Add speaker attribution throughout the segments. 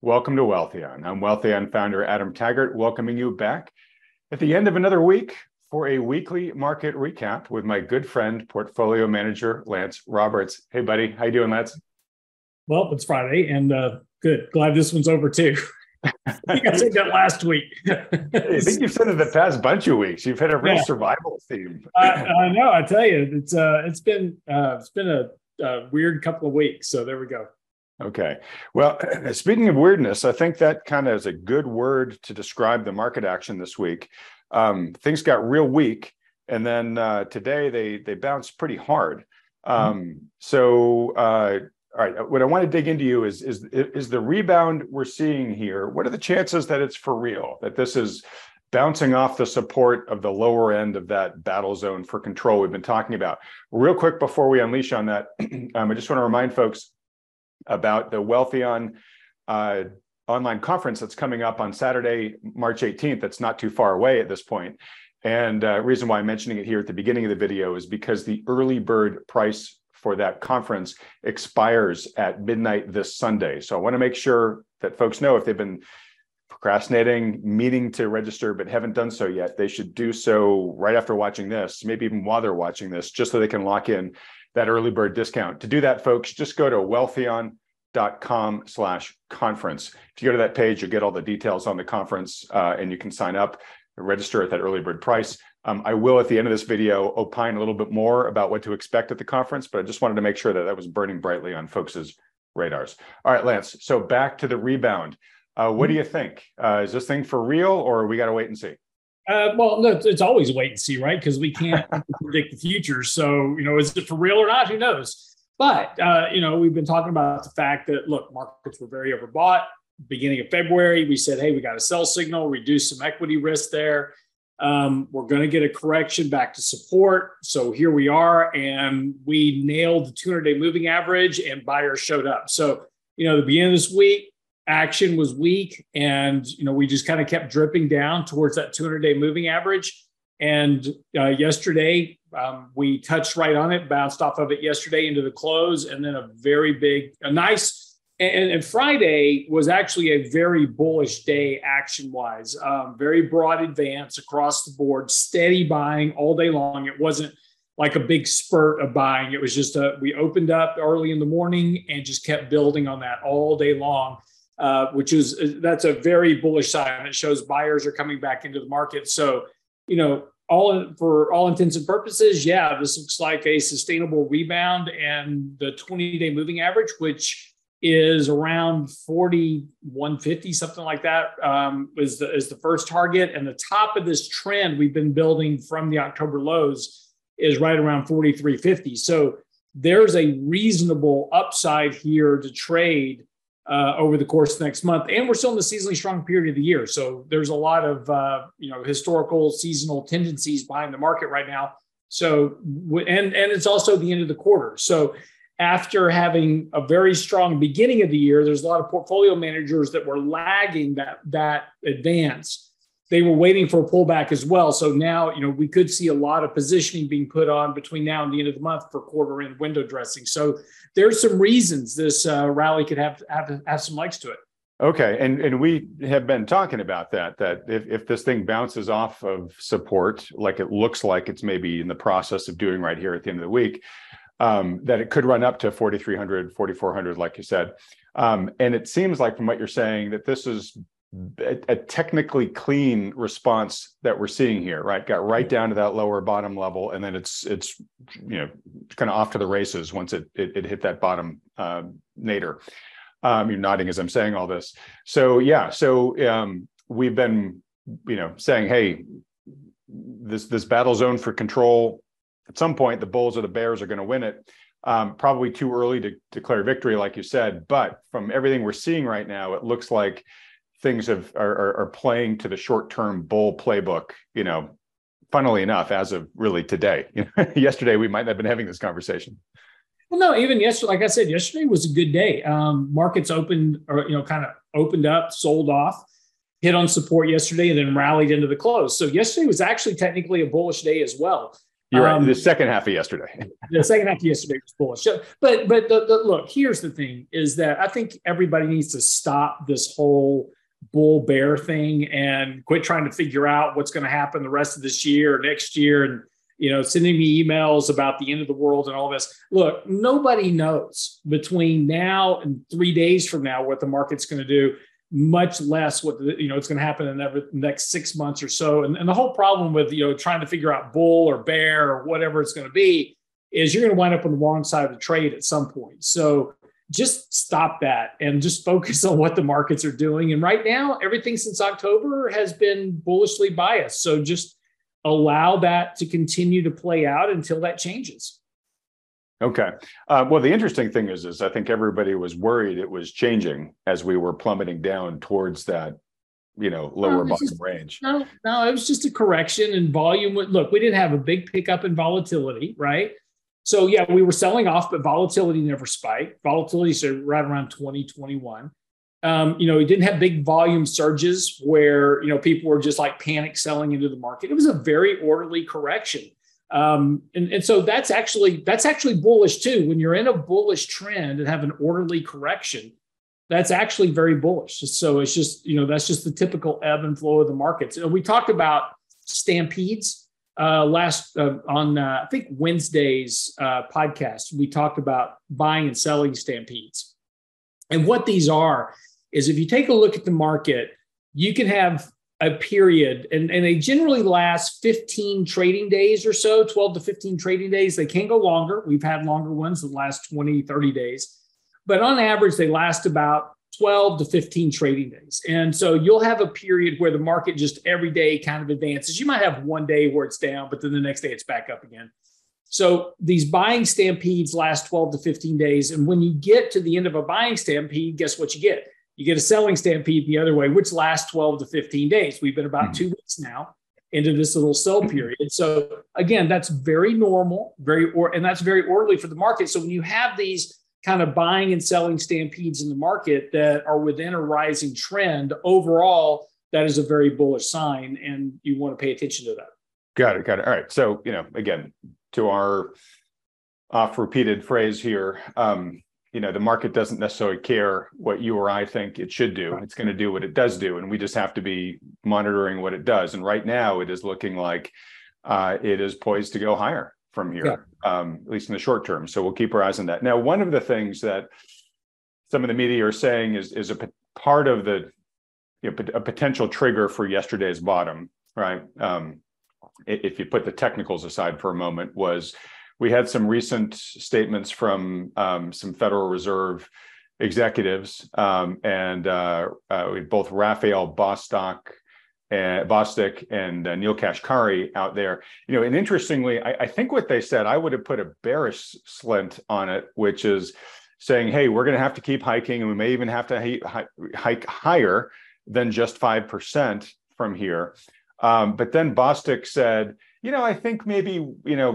Speaker 1: Welcome to Wealthion. I'm Wealthion founder Adam Taggart, welcoming you back at the end of another week for a weekly market recap with my good friend, portfolio manager Lance Roberts. Hey, buddy, how you doing, Lance?
Speaker 2: Well, it's Friday, and good. Glad this one's over too. I think I said that last week.
Speaker 1: I think you've said it the past bunch of weeks. You've had a real survival theme.
Speaker 2: I know. I tell you, it's been a weird couple of weeks. So there we go.
Speaker 1: Okay. Well, speaking of weirdness, I think that kind of is a good word to describe the market action this week. Things got real weak, and then today they bounced pretty hard. All right, what I want to dig into you is the rebound we're seeing here. What are the chances that it's for real, that this is bouncing off the support of the lower end of that battle zone for control we've been talking about? Real quick before we unleash on that, I just want to remind folks about the Wealthion online conference that's coming up on Saturday, March 18th. That's not too far away at this point. And reason why I'm mentioning it here at the beginning of the video is because the early bird price for that conference expires at midnight this Sunday. So I want to make sure that folks know if they've been procrastinating, meaning to register, but haven't done so yet, they should do so right after watching this, maybe even while they're watching this, just so they can lock in that early bird discount. To do that, folks, just go to wealthion.com/conference. If you go to that page, you'll get all the details on the conference and you can sign up, register at that early bird price. I will, at the end of this video, opine a little bit more about what to expect at the conference, but I just wanted to make sure that that was burning brightly on folks' radars. All right, Lance, so back to the rebound. What do you think? Is this thing for real, or we got to wait and see?
Speaker 2: Well, no, it's always wait and see, right? Because we can't predict the future. So, is it for real or not? Who knows? But, we've been talking about the fact that, look, markets were very overbought. Beginning of February, we said, hey, we got a sell signal, reduce some equity risk there. We're going to get a correction back to support. So here we are, and we nailed the 200-day moving average, and buyers showed up. So, the beginning of this week, action was weak, and we just kind of kept dripping down towards that 200-day moving average. And yesterday we touched right on it, bounced off of it yesterday into the close, and then a nice. And Friday was actually a very bullish day action wise, very broad advance across the board, steady buying all day long. It wasn't like a big spurt of buying. It was just we opened up early in the morning and just kept building on that all day long. That's a very bullish sign. It shows buyers are coming back into the market. So, for all intents and purposes, this looks like a sustainable rebound, and the 20-day moving average, which is around 4150, something like that, is the first target. And the top of this trend we've been building from the October lows is right around 4350. So there's a reasonable upside here to trade over the course of the next month. And we're still in the seasonally strong period of the year. So there's a lot of, historical seasonal tendencies behind the market right now. So, and it's also the end of the quarter. So after having a very strong beginning of the year, there's a lot of portfolio managers that were lagging that advance. They were waiting for a pullback as well. So now, we could see a lot of positioning being put on between now and the end of the month for quarter end window dressing. So there's some reasons this rally could have some legs to it.
Speaker 1: Okay. And we have been talking about that if this thing bounces off of support, like it looks like it's maybe in the process of doing right here at the end of the week, that it could run up to 4,300, 4,400, like you said. And it seems like from what you're saying that this is a technically clean response that we're seeing here, right? Got right down to that lower bottom level, and then it's kind of off to the races once it hit that bottom nadir. You're nodding as I'm saying all this. So we've been saying, hey, this battle zone for control, at some point the bulls or the bears are going to win it. Probably too early to declare victory, like you said, but from everything we're seeing right now, it looks like things are playing to the short-term bull playbook, funnily enough, as of really today. Yesterday, we might not have been having this conversation.
Speaker 2: Well, no, even yesterday, like I said, yesterday was a good day. Markets opened up, sold off, hit on support yesterday, and then rallied into the close. So yesterday was actually technically a bullish day as well.
Speaker 1: You're right. The second half of yesterday.
Speaker 2: The second half of yesterday was bullish. So, but look, here's the thing: is that I think everybody needs to stop this whole bull bear thing and quit trying to figure out what's going to happen the rest of this year or next year, and sending me emails about the end of the world and all this. Look, nobody knows between now and 3 days from now what the market's going to do, much less what it's going to happen in the next 6 months or so. And the whole problem with trying to figure out bull or bear or whatever it's going to be is you're going to wind up on the wrong side of the trade at some point. So just stop that and just focus on what the markets are doing. And right now, everything since October has been bullishly biased. So just allow that to continue to play out until that changes.
Speaker 1: Okay. Well, the interesting thing is I think everybody was worried it was changing as we were plummeting down towards that, lower bottom range.
Speaker 2: No, it was just a correction in volume. Look, we didn't have a big pickup in volatility, right? So yeah, we were selling off, but volatility never spiked. Volatility started right around 2021. We didn't have big volume surges where, people were just like panic selling into the market. It was a very orderly correction. And so that's actually bullish too. When you're in a bullish trend and have an orderly correction, that's actually very bullish. So it's just, that's just the typical ebb and flow of the markets. We talked about stampedes on I think Wednesday's podcast. We talked about buying and selling stampedes. And what these are is if you take a look at the market, you can have a period, and they generally last 15 trading days or so, 12 to 15 trading days. They can go longer. We've had longer ones that last 20, 30 days. But on average, they last about 12 to 15 trading days. And so you'll have a period where the market just every day kind of advances. You might have one day where it's down, but then the next day it's back up again. So these buying stampedes last 12 to 15 days. And when you get to the end of a buying stampede, guess what you get? You get a selling stampede the other way, which lasts 12 to 15 days. We've been about 2 weeks now into this little sell period. So again, that's very normal, and that's very orderly for the market. So when you have these kind of buying and selling stampedes in the market that are within a rising trend, overall, that is a very bullish sign, and you want to pay attention to that.
Speaker 1: Got it. All right. So, again, to our oft-repeated phrase here, the market doesn't necessarily care what you or I think it should do. It's going to do what it does do, and we just have to be monitoring what it does. And right now, it is looking like it is poised to go higher from here, at least in the short term. So we'll keep our eyes on that. Now, one of the things that some of the media are saying is a part of the a potential trigger for yesterday's bottom, right? If you put the technicals aside for a moment, was we had some recent statements from some Federal Reserve executives, and we had both Raphael Bostic and Neil Kashkari out there. And interestingly, I think what they said, I would have put a bearish slant on it, which is saying, hey, we're going to have to keep hiking, and we may even have to hike higher than just 5% from here. But then Bostic said, I think maybe,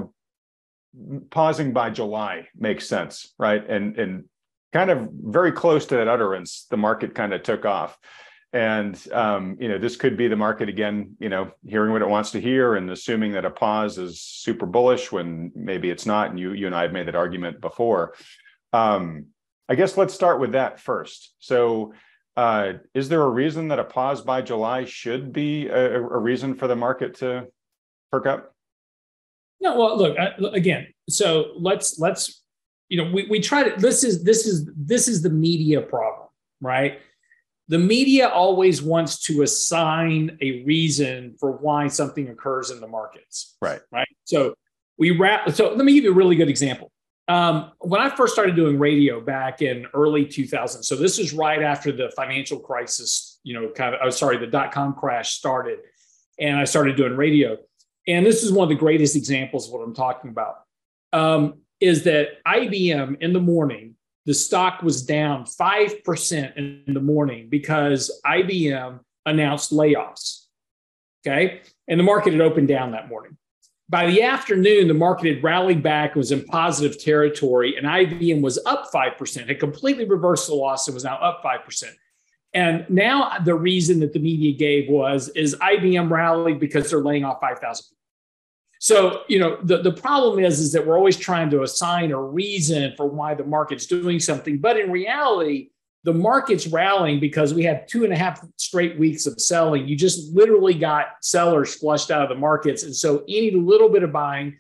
Speaker 1: pausing by July makes sense, right? And kind of very close to that utterance, the market kind of took off. And, this could be the market again, hearing what it wants to hear and assuming that a pause is super bullish when maybe it's not. And you and I have made that argument before. I guess let's start with that first. So is there a reason that a pause by July should be a reason for the market to perk up?
Speaker 2: No, well, look, again, so let's we try to, this is the media problem, right? The media always wants to assign a reason for why something occurs in the markets.
Speaker 1: Right.
Speaker 2: So let me give you a really good example. When I first started doing radio back in early 2000, so this is right after the financial crisis, the dot-com crash started, and I started doing radio. And this is one of the greatest examples of what I'm talking about, is that IBM in the morning, the stock was down 5% in the morning because IBM announced layoffs, okay? And the market had opened down that morning. By the afternoon, the market had rallied back, was in positive territory, and IBM was up 5%. It completely reversed the loss and was now up 5%. And now the reason that the media gave is IBM rallied because they're laying off 5,000 people. So, the problem is that we're always trying to assign a reason for why the market's doing something. But in reality, the market's rallying because we had 2.5 straight weeks of selling. You just literally got sellers flushed out of the markets. And so any little bit of buying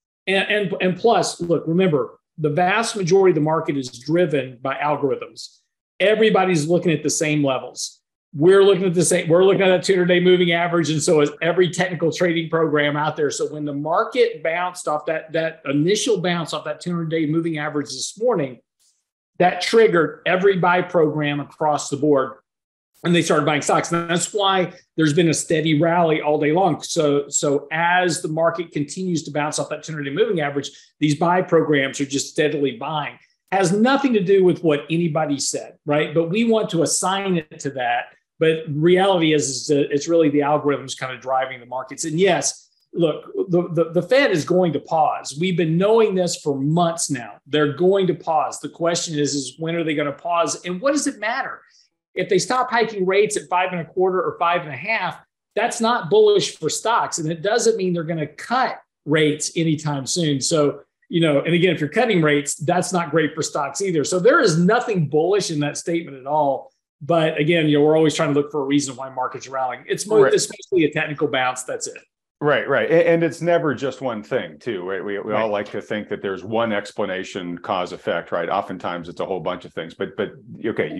Speaker 2: and plus, look, remember, the vast majority of the market is driven by algorithms. Everybody's looking at the same levels. We're looking at that 200-day moving average. And so is every technical trading program out there. So when the market bounced off that initial bounce off that 200-day moving average this morning, that triggered every buy program across the board. And they started buying stocks. And that's why there's been a steady rally all day long. So as the market continues to bounce off that 200-day moving average, these buy programs are just steadily buying. Has nothing to do with what anybody said, right? But we want to assign it to that. But reality is it's really the algorithms kind of driving the markets. And yes, look, the Fed is going to pause. We've been knowing this for months now. They're going to pause. The question is when are they going to pause? And what does it matter? If they stop hiking rates at 5.25 or 5.5, that's not bullish for stocks. And it doesn't mean they're going to cut rates anytime soon. So, and again, if you're cutting rates, that's not great for stocks either. So there is nothing bullish in that statement at all. But again, we're always trying to look for a reason why markets are rallying. It's especially a technical bounce. That's it.
Speaker 1: Right. And it's never just one thing too, right? We all like to think that there's one explanation, cause effect, right? Oftentimes it's a whole bunch of things, but okay.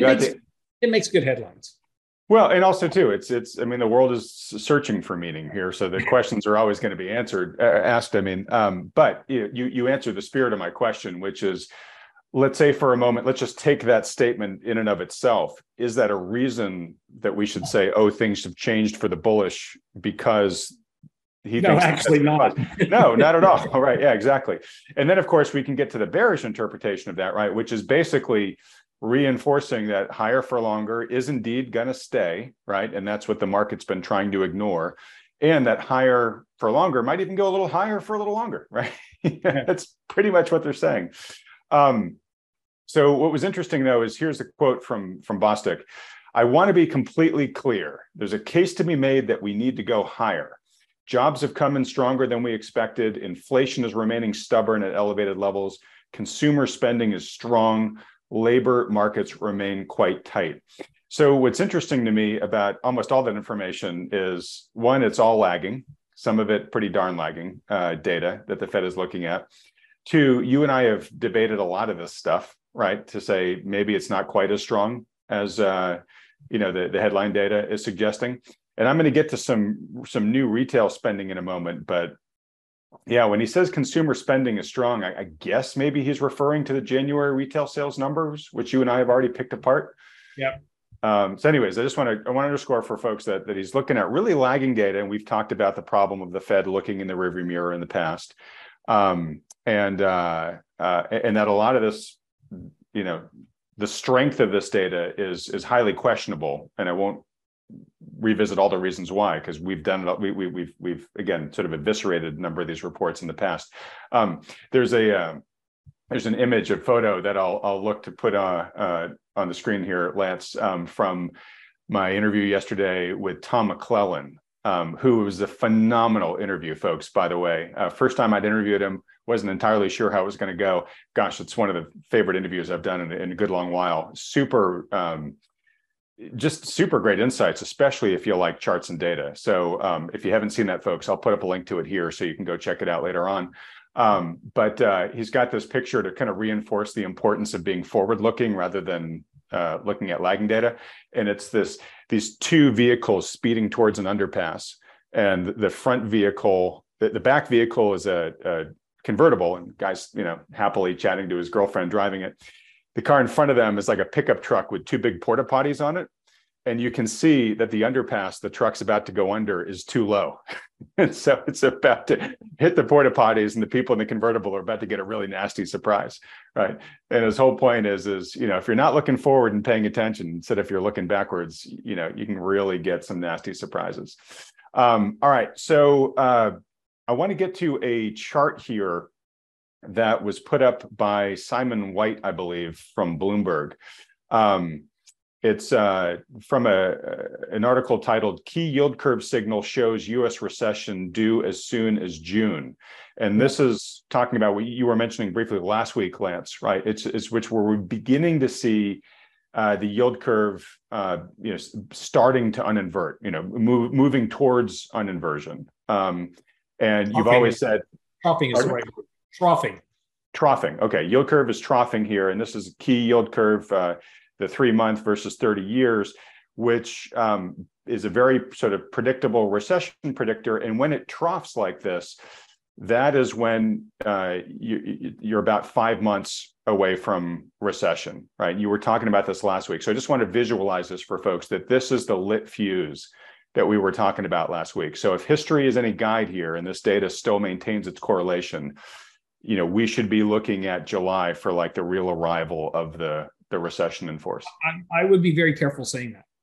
Speaker 2: It makes good headlines.
Speaker 1: Well, and also too, it's, the world is searching for meaning here. So the questions are always going to be asked. But you answered the spirit of my question, which is, let's say for a moment, let's just take that statement in and of itself. Is that a reason that we should say, oh, things have changed for the bullish because he thinks?
Speaker 2: No, actually not.
Speaker 1: No, not at all. All right. Yeah, exactly. And then of course we can get to the bearish interpretation of that, right? Which is basically reinforcing that higher for longer is indeed going to stay, right? And that's what the market's been trying to ignore. And that higher for longer might even go a little higher for a little longer, right? That's pretty much what they're saying. So what was interesting though is here's a quote from Bostic. I want to be completely clear. There's a case to be made that we need to go higher. Jobs have come in stronger than we expected. Inflation is remaining stubborn at elevated levels. Consumer spending is strong. Labor markets remain quite tight. So what's interesting to me about almost all that information is, one, it's all lagging, some of it pretty darn lagging data that the Fed is looking at. Two, you and I have debated a lot of this stuff, right? To say maybe it's not quite as strong as the headline data is suggesting. And I'm going to get to some new retail spending in a moment, but yeah, when he says consumer spending is strong, I guess maybe he's referring to the January retail sales numbers, which you and I have already picked apart.
Speaker 2: Yep.
Speaker 1: So anyways, I want to underscore for folks that he's looking at really lagging data. And we've talked about the problem of the Fed looking in the rearview mirror in the past. And that a lot of this, the strength of this data is highly questionable. And I won't revisit all the reasons why, because we've done it. We've again sort of eviscerated a number of these reports in the past. There's an image, a photo that I'll look to put on the screen here, Lance, from my interview yesterday with Tom McClellan, who was a phenomenal interview, folks, by the way. First time I'd interviewed him, wasn't entirely sure how it was going to go. Gosh, it's one of the favorite interviews I've done in a good long while. Just super great insights, especially if you like charts and data. So if you haven't seen that, folks, I'll put up a link to it here so you can go check it out later on. But he's got this picture to kind of reinforce the importance of being forward-looking rather than looking at lagging data. And it's these two vehicles speeding towards an underpass. And the front vehicle, the back vehicle is a convertible, and guy's, happily chatting to his girlfriend driving it. The car in front of them is like a pickup truck with two big porta potties on it. And you can see that the underpass the truck's about to go under is too low. And so it's about to hit the porta potties, and the people in the convertible are about to get a really nasty surprise, right? And his whole point is, if you're not looking forward and paying attention, instead if you're looking backwards, you can really get some nasty surprises. All right, so I want to get to a chart here that was put up by Simon White, I believe, from Bloomberg. It's from an article titled "Key Yield Curve Signal Shows U.S. Recession Due as Soon as June," and this is talking about what you were mentioning briefly last week, Lance. Right? It's which we're beginning to see the yield curve, starting to uninvert. Moving towards uninversion. And you've always said
Speaker 2: troughing is the right word. Troughing.
Speaker 1: Okay, yield curve is troughing here, and this is key yield curve, the 3-month versus 30 years, which is a very sort of predictable recession predictor. And when it troughs like this, that is when you're about 5 months away from recession, right? You were talking about this last week. So I just want to visualize this for folks, that this is the lit fuse that we were talking about last week. So if history is any guide here, and this data still maintains its correlation, we should be looking at July for like the real arrival of the recession in force.
Speaker 2: I would be very careful saying that.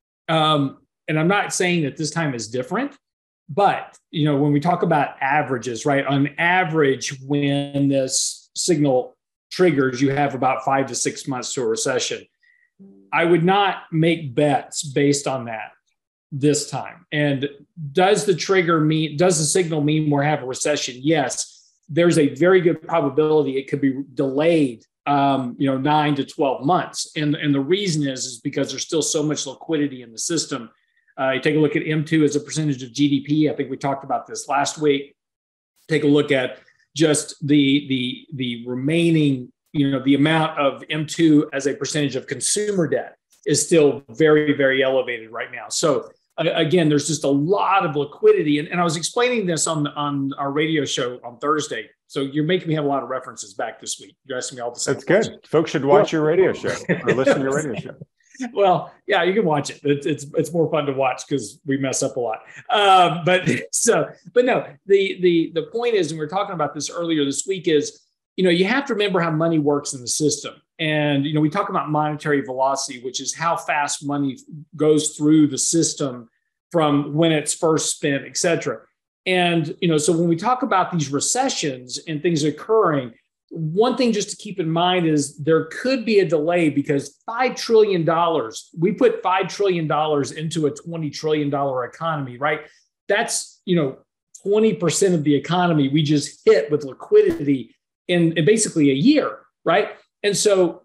Speaker 2: And I'm not saying that this time is different, but when we talk about averages, right? On average, when this signal triggers, you have about 5 to 6 months to a recession. I would not make bets based on that this time. And does the signal mean we'll have a recession? Yes, there's a very good probability it could be delayed 9 to 12 months. And the reason is because there's still so much liquidity in the system. You take a look at M2 as a percentage of GDP. I think we talked about this last week. Take a look at just the remaining, the amount of M2 as a percentage of consumer debt is still very, very elevated right now. So again, there's just a lot of liquidity. And I was explaining this on our radio show on Thursday. So you're making me have a lot of references back this week. You're asking me all the same.
Speaker 1: That's good. Folks should watch your radio show or listen to your radio show.
Speaker 2: Well, yeah, you can watch it. It's more fun to watch because we mess up a lot. But no, the point is, and we were talking about this earlier this week, is you have to remember how money works in the system. And we talk about monetary velocity, which is how fast money goes through the system from when it's first spent, et cetera. And so when we talk about these recessions and things occurring, one thing just to keep in mind is there could be a delay because $5 trillion, we put $5 trillion into a $20 trillion economy, right? That's, 20% of the economy we just hit with liquidity in basically a year, right? And so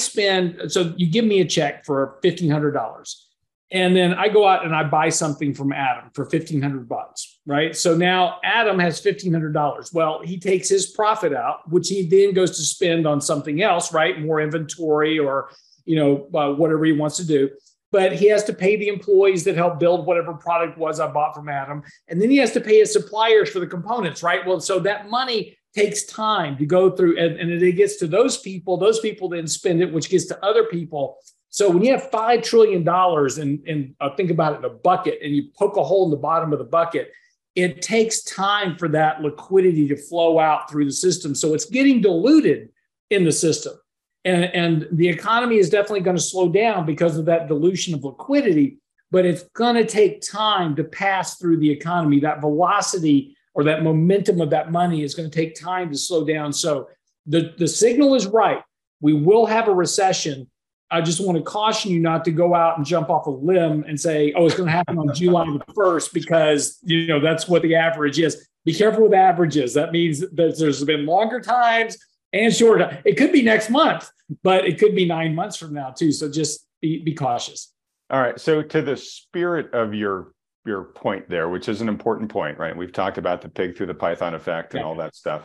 Speaker 2: so you give me a check for $1,500. And then I go out and I buy something from Adam for $1,500, right? So now Adam has $1,500. Well, he takes his profit out, which he then goes to spend on something else, right? More inventory or, whatever he wants to do. But he has to pay the employees that help build whatever product was I bought from Adam. And then he has to pay his suppliers for the components, right? Well, so that money takes time to go through, and it gets to those people then spend it, which gets to other people. So when you have $5 trillion and think about it in a bucket and you poke a hole in the bottom of the bucket, it takes time for that liquidity to flow out through the system. So it's getting diluted in the system. And the economy is definitely going to slow down because of that dilution of liquidity, but it's going to take time to pass through the economy. That velocity or that momentum of that money is going to take time to slow down. So the signal is right. We will have a recession. I just want to caution you not to go out and jump off a limb and say, it's going to happen on July the 1st because, that's what the average is. Be careful with averages. That means that there's been longer times and shorter. It could be next month, but it could be 9 months from now too. So just be cautious.
Speaker 1: All right. So to the spirit of your point there, which is an important point, right? We've talked about the pig through the python effect and all that stuff.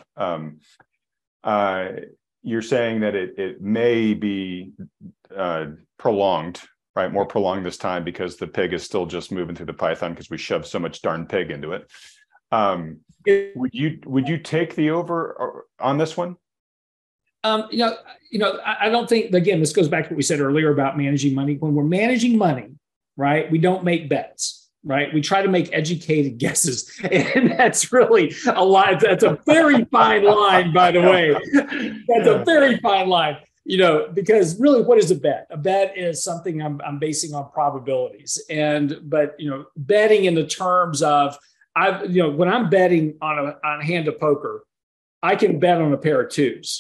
Speaker 1: You're saying that it may be prolonged, right? More prolonged this time because the pig is still just moving through the python because we shoved so much darn pig into it. Would you take the over on this one?
Speaker 2: I don't think, again, this goes back to what we said earlier about managing money. When we're managing money, right, we don't make bets, right? We try to make educated guesses. And that's really a lot. That's a very fine line, by the way. That's a very fine line, because really, what is a bet? A bet is something I'm basing on probabilities. But betting in the terms of, when I'm betting on a hand of poker, I can bet on a pair of twos.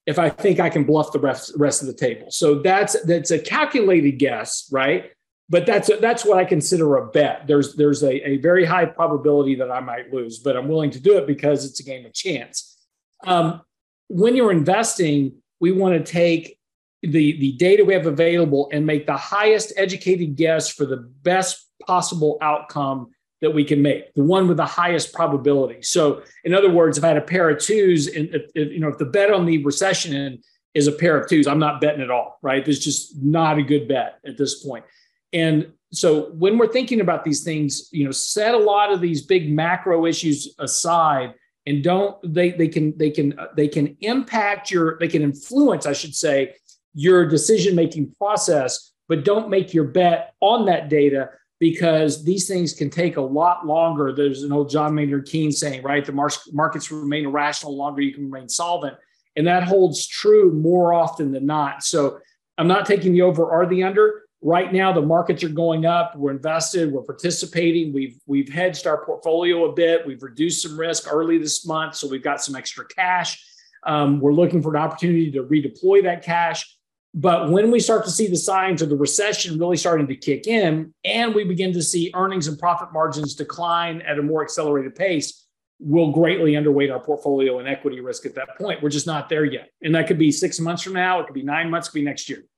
Speaker 2: if I think I can bluff the rest of the table. So that's a calculated guess, right? But that's what I consider a bet. There's a very high probability that I might lose, but I'm willing to do it because it's a game of chance. When you're investing, we want to take the data we have available and make the highest educated guess for the best possible outcome that we can make, the one with the highest probability. So in other words, if I had a pair of twos, and if the bet on the recession is a pair of twos, I'm not betting at all, right? It's just not a good bet at this point. And so when we're thinking about these things, set a lot of these big macro issues aside, and they can impact they can influence, I should say, your decision-making process, but don't make your bet on that data, because these things can take a lot longer. There's an old John Maynard Keynes saying, right? The markets remain irrational the longer you can remain solvent. And that holds true more often than not. So I'm not taking the over or the under. Right now, the markets are going up. We're invested. We're participating. We've hedged our portfolio a bit. We've reduced some risk early this month, so we've got some extra cash. We're looking for an opportunity to redeploy that cash. But when we start to see the signs of the recession really starting to kick in, and we begin to see earnings and profit margins decline at a more accelerated pace, we'll greatly underweight our portfolio and equity risk at that point. We're just not there yet. And that could be 6 months from now. It could be 9 months. It could be next year.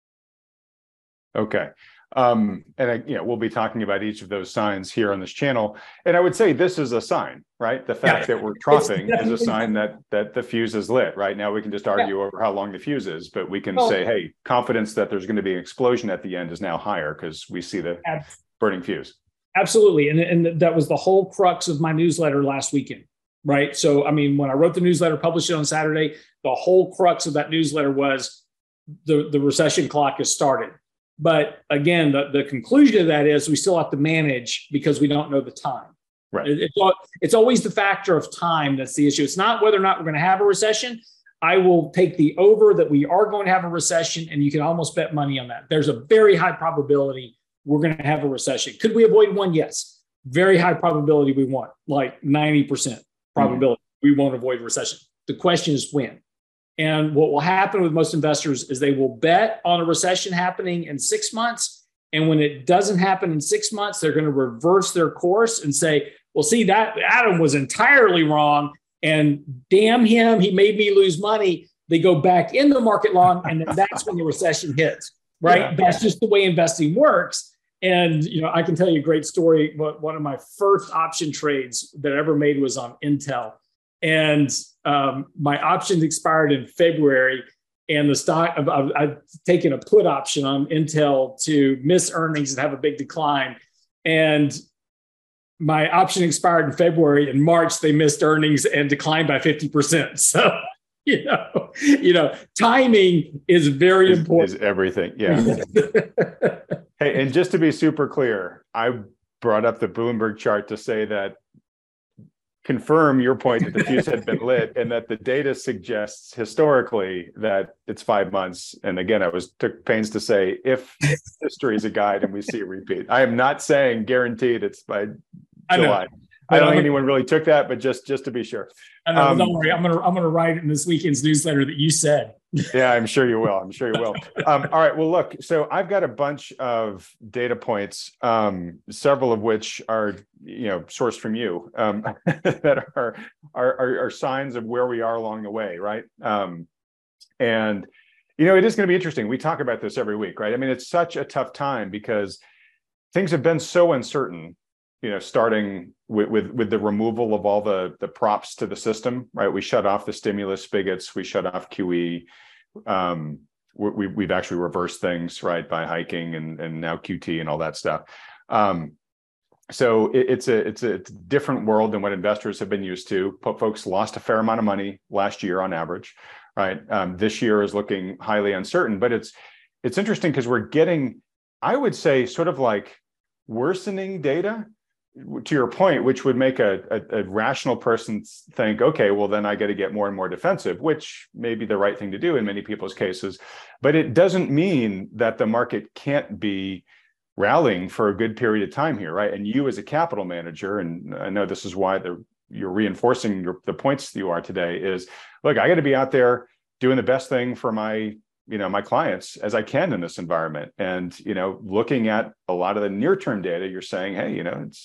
Speaker 1: Okay. We'll be talking about each of those signs here on this channel. And I would say this is a sign, right? The fact that we're troughing is a sign that the fuse is lit. Right now, we can just argue over how long the fuse is, but we can say, hey, confidence that there's going to be an explosion at the end is now higher because we see the burning fuse. Absolutely.
Speaker 2: And that was the whole crux of my newsletter last weekend, right? So, when I wrote the newsletter, published it on Saturday, the whole crux of that newsletter was the recession clock has started. But again, the conclusion of that is we still have to manage because we don't know the time.
Speaker 1: Right.
Speaker 2: It's always the factor of time that's the issue. It's not whether or not we're going to have a recession. I will take the over that we are going to have a recession, and you can almost bet money on that. There's a very high probability we're going to have a recession. Could we avoid one? Yes. Very high probability we won't, like 90% probability we won't avoid recession. The question is when. And what will happen with most investors is they will bet on a recession happening in 6 months. And when it doesn't happen in 6 months, they're going to reverse their course and say, well, see, that Adam was entirely wrong. And damn him, he made me lose money. They go back in the market long, and then that's when the recession hits, right? Yeah. That's just the way investing works. And, I can tell you a great story. One of my first option trades that I ever made was on Intel. And my options expired in February, and the stock, I've taken a put option on Intel to miss earnings and have a big decline. And my option expired in February. In March, they missed earnings and declined by 50%. So, timing is very important.
Speaker 1: Is everything. Yeah. Hey, and just to be super clear, I brought up the Bloomberg chart to say that confirm your point that the fuse had been lit, and that the data suggests historically that it's 5 months. And again, I took pains to say, if history is a guide and we see a repeat. I am not saying guaranteed it's by July. I don't think anyone really took that, but just to be sure.
Speaker 2: I know, don't worry. I'm gonna write it in this weekend's newsletter that you said.
Speaker 1: Yeah, I'm sure you will. All right. Well, look, so I've got a bunch of data points, several of which are, sourced from you, that are signs of where we are along the way, right? And it is going to be interesting. We talk about this every week, right? It's such a tough time because things have been so uncertain. Starting with the removal of all the props to the system, right? We shut off the stimulus spigots, we shut off QE. We've actually reversed things, right, by hiking and now QT and all that stuff. So it's a different world than what investors have been used to. Folks lost a fair amount of money last year on average, right? This year is looking highly uncertain, but it's interesting because we're getting, I would say, sort of like worsening data, to your point, which would make a rational person think, okay, well, then I got to get more and more defensive, which may be the right thing to do in many people's cases. But it doesn't mean that the market can't be rallying for a good period of time here, right? And you as a capital manager, and I know this is why you're reinforcing the points you are today, is, look, I got to be out there doing the best thing for my clients as I can in this environment. And, looking at a lot of the near-term data, you're saying, hey,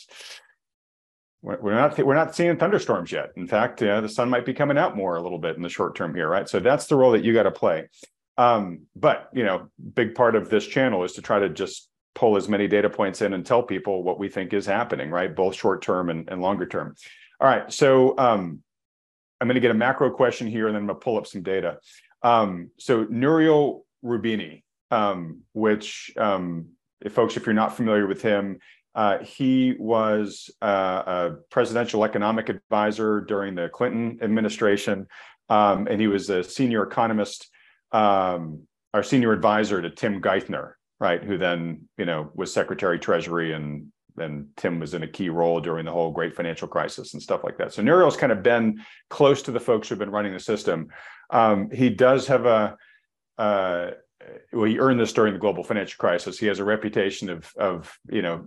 Speaker 1: we're not seeing thunderstorms yet. In fact, the sun might be coming out more a little bit in the short term here, right? So that's the role that you got to play. But big part of this channel is to try to just pull as many data points in and tell people what we think is happening, right? Both short term and longer term. All right, so I'm going to get a macro question here, and then I'm going to pull up some data. So Nouriel Roubini, which, if you're not familiar with him, he was a presidential economic advisor during the Clinton administration, and he was a senior economist, our senior advisor to Tim Geithner, right? Who then, was Secretary Treasury, and then Tim was in a key role during the whole great financial crisis and stuff like that. So Nouriel's kind of been close to the folks who've been running the system. He does have he earned this during the global financial crisis. He has a reputation of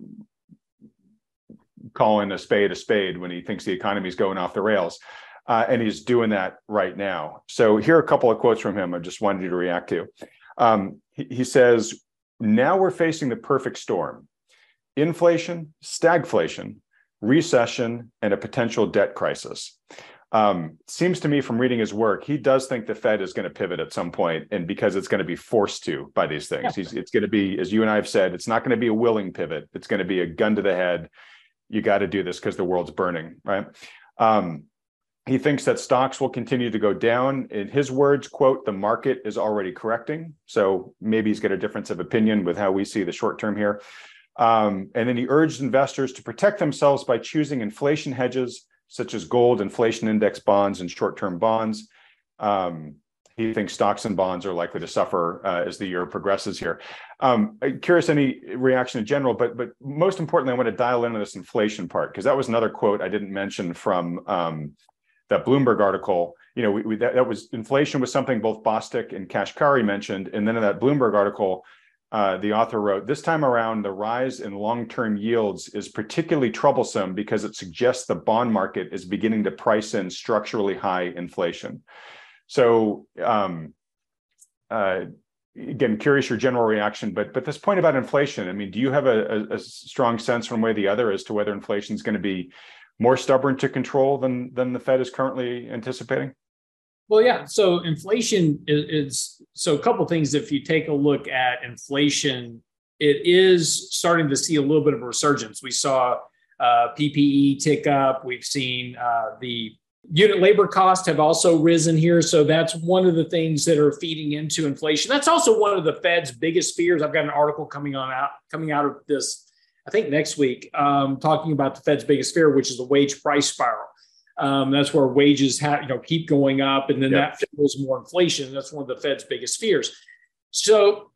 Speaker 1: calling a spade when he thinks the economy is going off the rails. And he's doing that right now. So here are a couple of quotes from him I just wanted you to react to. He says, now we're facing the perfect storm: inflation, stagflation, recession, and a potential debt crisis. Seems to me from reading his work, he does think the Fed is going to pivot at some point, and because it's going to be forced to by these things. It's going to be, as you and I have said, it's not going to be a willing pivot. It's going to be a gun to the head. You got to do this because the world's burning, right? He thinks that stocks will continue to go down. In his words, quote, the market is already correcting. So maybe he's got a difference of opinion with how we see the short term here. And then he urged investors to protect themselves by choosing inflation hedges, such as gold, inflation index bonds, and short-term bonds. He thinks stocks and bonds are likely to suffer as the year progresses here. I'm curious any reaction in general, but most importantly, I want to dial into this inflation part, because that was another quote I didn't mention from that Bloomberg article. That was inflation was something both Bostic and Kashkari mentioned, and then in that Bloomberg article, the author wrote, this time around, the rise in long-term yields is particularly troublesome because it suggests the bond market is beginning to price in structurally high inflation. So again, curious your general reaction, but this point about inflation, I mean, do you have a strong sense one way or the other as to whether inflation is going to be more stubborn to control than the Fed is currently anticipating?
Speaker 2: Well, yeah. So inflation is so a couple of things. If you take a look at inflation, it is starting to see a little bit of a resurgence. We saw PPE tick up. We've seen the unit labor costs have also risen here. So that's one of the things that are feeding into inflation. That's also one of the Fed's biggest fears. I've got an article coming out of this, I think next week, talking about the Fed's biggest fear, which is the wage price spiral. That's where wages keep going up, and then that fuels more inflation. That's one of the Fed's biggest fears. So,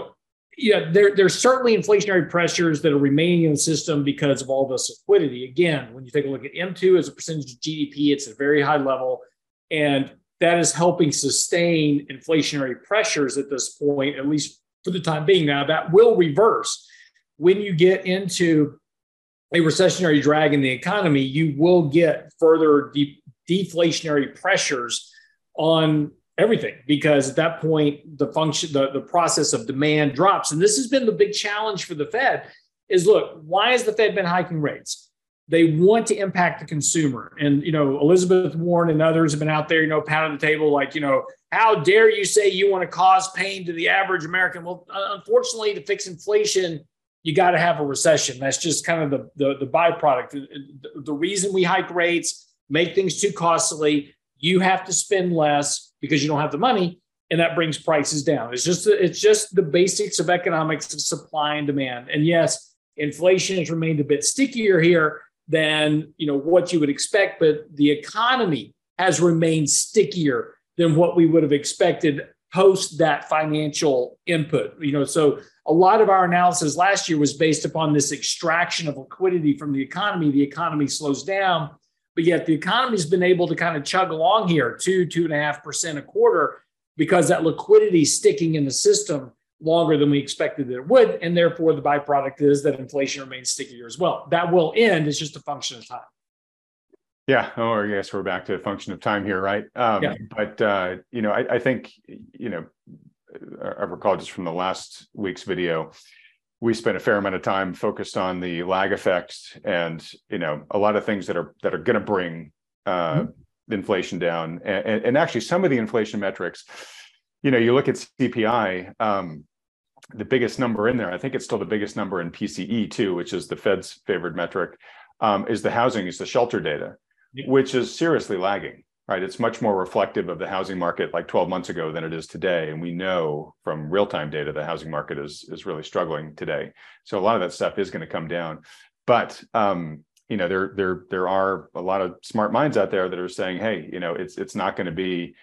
Speaker 2: there's certainly inflationary pressures that are remaining in the system because of all this liquidity. Again, when you take a look at M2 as a percentage of GDP, it's at a very high level, and that is helping sustain inflationary pressures at this point, at least for the time being. Now, that will reverse when you get into a recessionary drag in the economy. You will get further deflationary pressures on everything, because at that point, the process of demand drops. And this has been the big challenge for the Fed is, look, why has the Fed been hiking rates? They want to impact the consumer. And, Elizabeth Warren and others have been out there, pounding the table like, how dare you say you want to cause pain to the average American? Well, unfortunately, to fix inflation, you got to have a recession. That's just kind of the byproduct. The reason we hike rates, make things too costly, you have to spend less because you don't have the money, and that brings prices down. It's just the basics of economics of supply and demand. And yes, inflation has remained a bit stickier here than what you would expect, but the economy has remained stickier than what we would have expected post that financial input. So a lot of our analysis last year was based upon this extraction of liquidity from the economy. The economy slows down, but yet the economy's been able to kind of chug along here, 2.5% a quarter, because that liquidity is sticking in the system longer than we expected that it would. And therefore, the byproduct is that inflation remains stickier as well. That will end. It's just a function of time.
Speaker 1: Yeah. Oh, I guess we're back to a function of time here, right?
Speaker 2: Yeah.
Speaker 1: But I think, I recall just from the last week's video, we spent a fair amount of time focused on the lag effects and, a lot of things that are going to bring inflation down. And actually some of the inflation metrics, you look at CPI, the biggest number in there, I think it's still the biggest number in PCE too, which is the Fed's favored metric, is the shelter data, which is seriously lagging, right? It's much more reflective of the housing market like 12 months ago than it is today. And we know from real-time data, the housing market is really struggling today. So a lot of that stuff is going to come down. But, there are a lot of smart minds out there that are saying, hey, it's not going to be,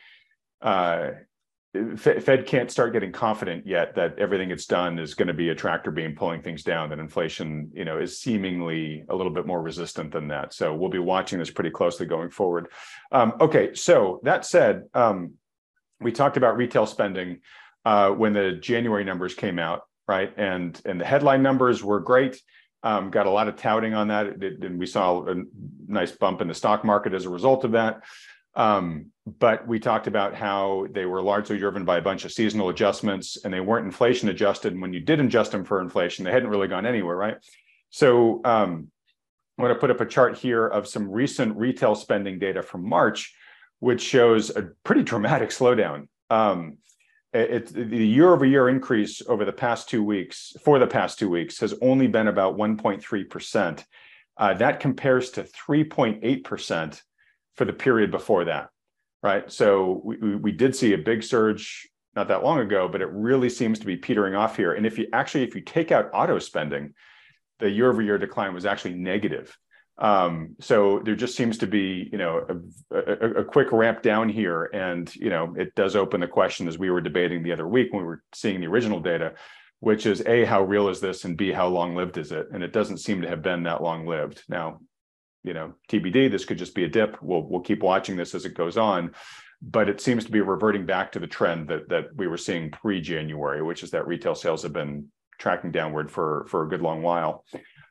Speaker 1: Fed can't start getting confident yet that everything it's done is going to be a tractor beam pulling things down, that inflation, is seemingly a little bit more resistant than that. So we'll be watching this pretty closely going forward. Okay, so that said, we talked about retail spending when the January numbers came out, right? And the headline numbers were great. Got a lot of touting on that, and we saw a nice bump in the stock market as a result of that. But we talked about how they were largely driven by a bunch of seasonal adjustments, and they weren't inflation adjusted. And when you did adjust them for inflation, they hadn't really gone anywhere, right? So I'm going to put up a chart here of some recent retail spending data from March, which shows a pretty dramatic slowdown. The year-over-year increase over the past 2 weeks, has only been about 1.3%. That compares to 3.8% for the period before that, right? So we did see a big surge not that long ago, but it really seems to be petering off here. And if you take out auto spending, the year-over-year decline was actually negative. So there just seems to be, a quick ramp down here. And, it does open the question, as we were debating the other week when we were seeing the original data, which is A, how real is this? And B, how long-lived is it? And it doesn't seem to have been that long-lived. Now, TBD, this could just be a dip. We'll keep watching this as it goes on, but it seems to be reverting back to the trend that we were seeing pre-January, which is that retail sales have been tracking downward for a good long while.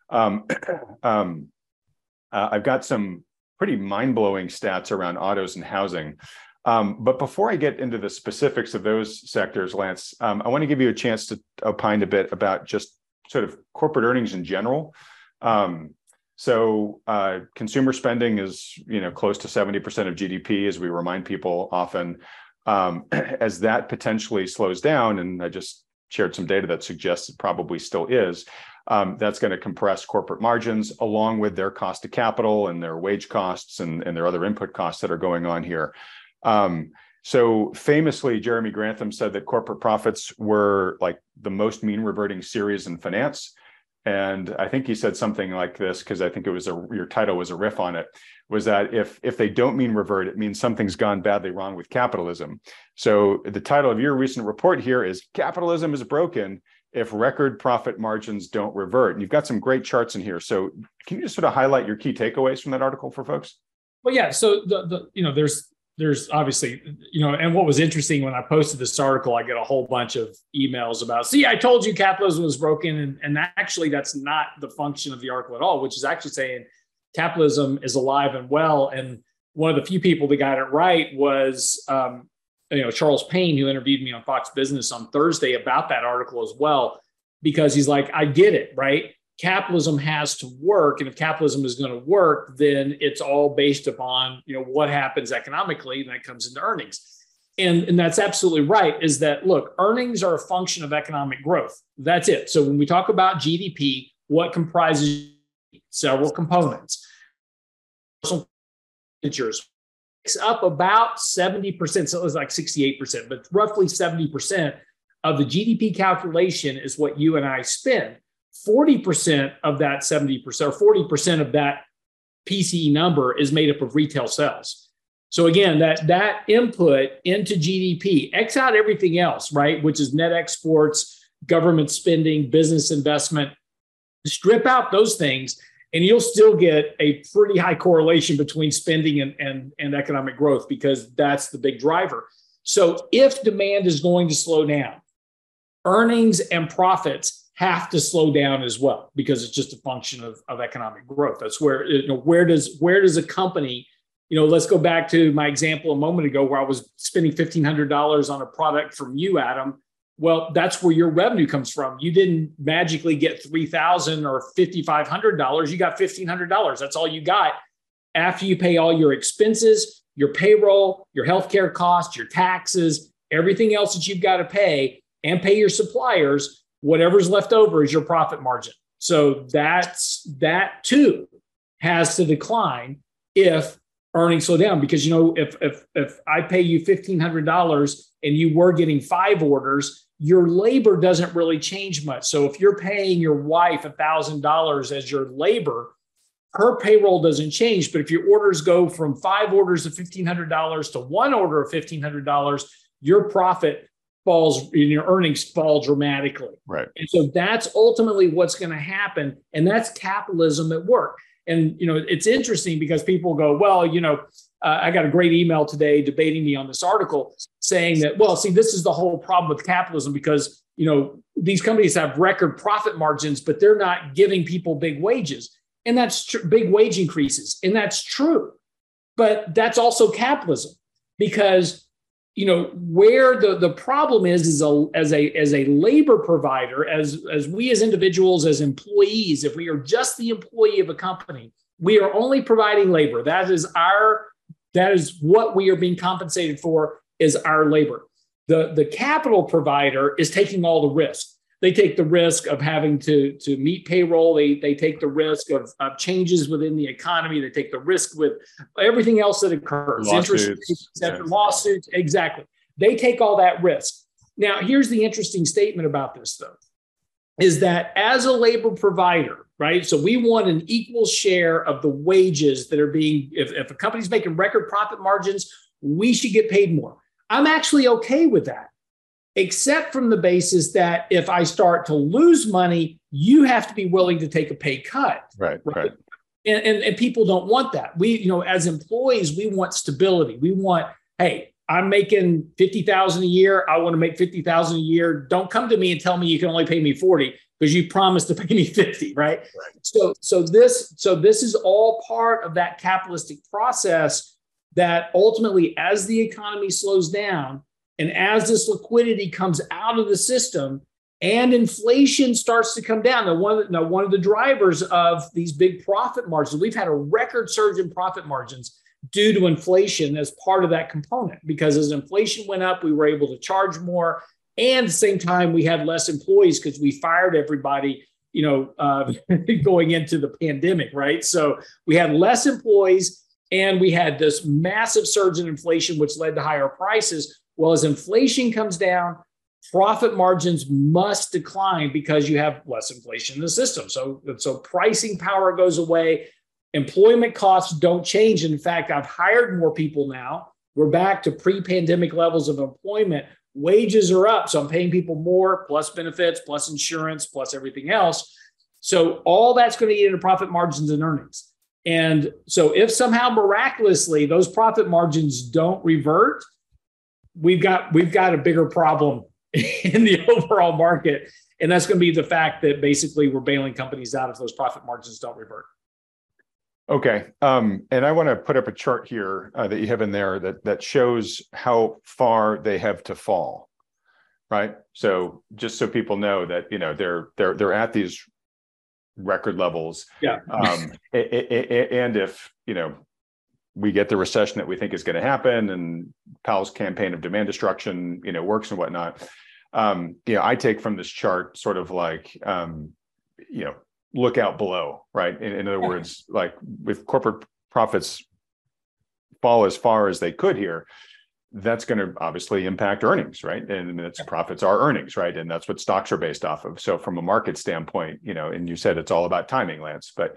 Speaker 1: I've got some pretty mind-blowing stats around autos and housing. But before I get into the specifics of those sectors, Lance, I want to give you a chance to opine a bit about just sort of corporate earnings in general. So consumer spending is, close to 70% of GDP, as we remind people often. As that potentially slows down, and I just shared some data that suggests it probably still is, that's going to compress corporate margins along with their cost of capital and their wage costs and their other input costs that are going on here. So famously, Jeremy Grantham said that corporate profits were like the most mean reverting series in finance. And I think he said something like this, because I think your title was a riff on it, was that if they don't mean revert, it means something's gone badly wrong with capitalism. So the title of your recent report here is "Capitalism is Broken If Record Profit Margins Don't Revert." And you've got some great charts in here. So can you just sort of highlight your key takeaways from that article for folks?
Speaker 2: Well, yeah. So there's obviously, and what was interesting when I posted this article, I get a whole bunch of emails about, see, I told you capitalism was broken. And actually, that's not the function of the article at all, which is actually saying capitalism is alive and well. And one of the few people that got it right was, Charles Payne, who interviewed me on Fox Business on Thursday about that article as well, because he's like, I get it, right? Capitalism has to work. And if capitalism is going to work, then it's all based upon, what happens economically, and that comes into earnings. And that's absolutely right, is that, look, earnings are a function of economic growth. That's it. So when we talk about GDP, what comprises several components? Expenditures makes up about 70%. So it was like 68%, but roughly 70% of the GDP calculation is what you and I spend. 40% of that 70% or 40% of that PCE number is made up of retail sales. So again, that input into GDP, X out everything else, right? Which is net exports, government spending, business investment, strip out those things, and you'll still get a pretty high correlation between spending and economic growth, because that's the big driver. So if demand is going to slow down, earnings and profits have to slow down as well, because it's just a function of economic growth. That's where, where does a company, let's go back to my example a moment ago where I was spending $1,500 on a product from you, Adam. Well, that's where your revenue comes from. You didn't magically get $3,000 or $5,500. You got $1,500. That's all you got after you pay all your expenses, your payroll, your healthcare costs, your taxes, everything else that you've got to pay, and pay your suppliers. Whatever's left over is your profit margin. So that too has to decline if earnings slow down, because if I pay you $1,500 and you were getting 5 orders, your labor doesn't really change much. So if you're paying your wife $1,000 as your labor, her payroll doesn't change. But if your orders go from 5 orders of $1,500 to 1 order of $1,500, your profit falls, your earnings fall dramatically.
Speaker 1: Right.
Speaker 2: And so that's ultimately what's going to happen. And that's capitalism at work. And, it's interesting because people go, well, I got a great email today debating me on this article saying that, well, see, this is the whole problem with capitalism because, these companies have record profit margins, but they're not giving people big wages. And that's big wage increases. And that's true. But that's also capitalism because, where the problem is as a labor provider, as we as individuals, as employees, if we are just the employee of a company, we are only providing labor. That is what we are being compensated for, is our labor. The capital provider is taking all the risk. They take the risk of having to meet payroll. They take the risk of changes within the economy. They take the risk with everything else that occurs.
Speaker 1: Lawsuits.
Speaker 2: Interest rates, lawsuits. Exactly. They take all that risk. Now, here's the interesting statement about this, though, is that as a labor provider, right? So we want an equal share of the wages that are being, if a company's making record profit margins, we should get paid more. I'm actually okay with that, except from the basis that if I start to lose money, you have to be willing to take a pay cut.
Speaker 1: Right.
Speaker 2: And people don't want that. We, as employees, we want stability. We want, hey, I'm making $50,000 a year. I want to make $50,000 a year. Don't come to me and tell me you can only pay me 40 because you promised to pay me 50, right? So this is all part of that capitalistic process that ultimately, as the economy slows down, and as this liquidity comes out of the system and inflation starts to come down, now one of the drivers of these big profit margins, we've had a record surge in profit margins due to inflation as part of that component, because as inflation went up, we were able to charge more. And at the same time, we had less employees because we fired everybody, going into the pandemic, right? So we had less employees and we had this massive surge in inflation, which led to higher prices. Well, as inflation comes down, profit margins must decline because you have less inflation in the system. So pricing power goes away. Employment costs don't change. In fact, I've hired more people now. We're back to pre-pandemic levels of employment. Wages are up. So I'm paying people more, plus benefits, plus insurance, plus everything else. So all that's going to eat into profit margins and earnings. And so if somehow miraculously those profit margins don't revert, we've got a bigger problem in the overall market. And that's going to be the fact that basically we're bailing companies out if those profit margins don't revert.
Speaker 1: Okay. And I want to put up a chart here that you have in there that shows how far they have to fall, right? So just so people know that, they're at these record levels.
Speaker 2: Yeah.
Speaker 1: And if, we get the recession that we think is going to happen and Powell's campaign of demand destruction, works and whatnot. I take from this chart sort of like, look out below, right? In other words, like if corporate profits fall as far as they could here, that's going to obviously impact earnings, right? And its profits are earnings, right? And that's what stocks are based off of. So from a market standpoint, and you said it's all about timing, Lance, but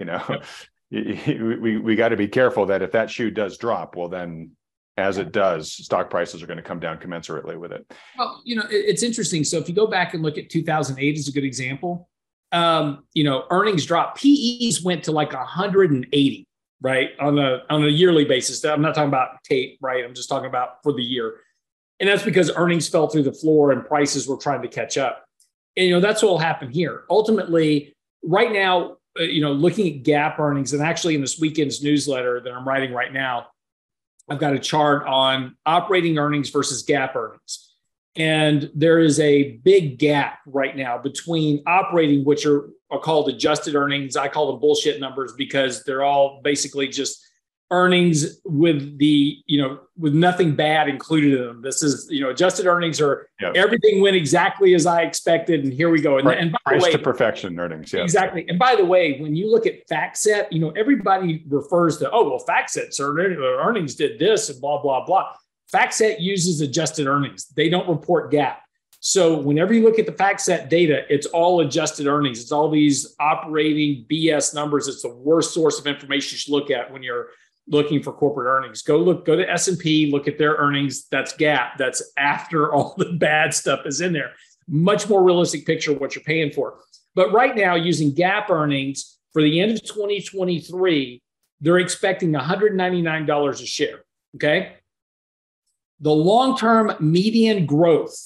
Speaker 1: we got to be careful that if that shoe does drop, well, then as it does, stock prices are going to come down commensurately with it.
Speaker 2: Well, it's interesting. So if you go back and look at 2008 is a good example. Earnings dropped. PEs went to like 180, right? On a yearly basis. I'm not talking about tape, right? I'm just talking about for the year. And that's because earnings fell through the floor and prices were trying to catch up. And, that's what will happen here. Ultimately, right now, looking at GAAP earnings, and actually in this weekend's newsletter that I'm writing right now, I've got a chart on operating earnings versus GAAP earnings. And there is a big gap right now between operating, which are called adjusted earnings. I call them bullshit numbers because they're all basically just earnings with with nothing bad included in them. This is, adjusted earnings are everything went exactly as I expected. And here we go. And by
Speaker 1: price
Speaker 2: the way,
Speaker 1: to perfection earnings. Yeah,
Speaker 2: exactly. And by the way, when you look at FactSet, everybody refers to, FactSet's earnings did this and blah, blah, blah. FactSet uses adjusted earnings. They don't report GAAP. So whenever you look at the FactSet data, it's all adjusted earnings. It's all these operating BS numbers. It's the worst source of information you should look at when you're looking for corporate earnings. Go to S&P, look at their earnings. That's GAAP. That's after all the bad stuff is in there. Much more realistic picture of what you're paying for. But right now, using GAAP earnings for the end of 2023, they're expecting $199 a share. Okay. The long-term median growth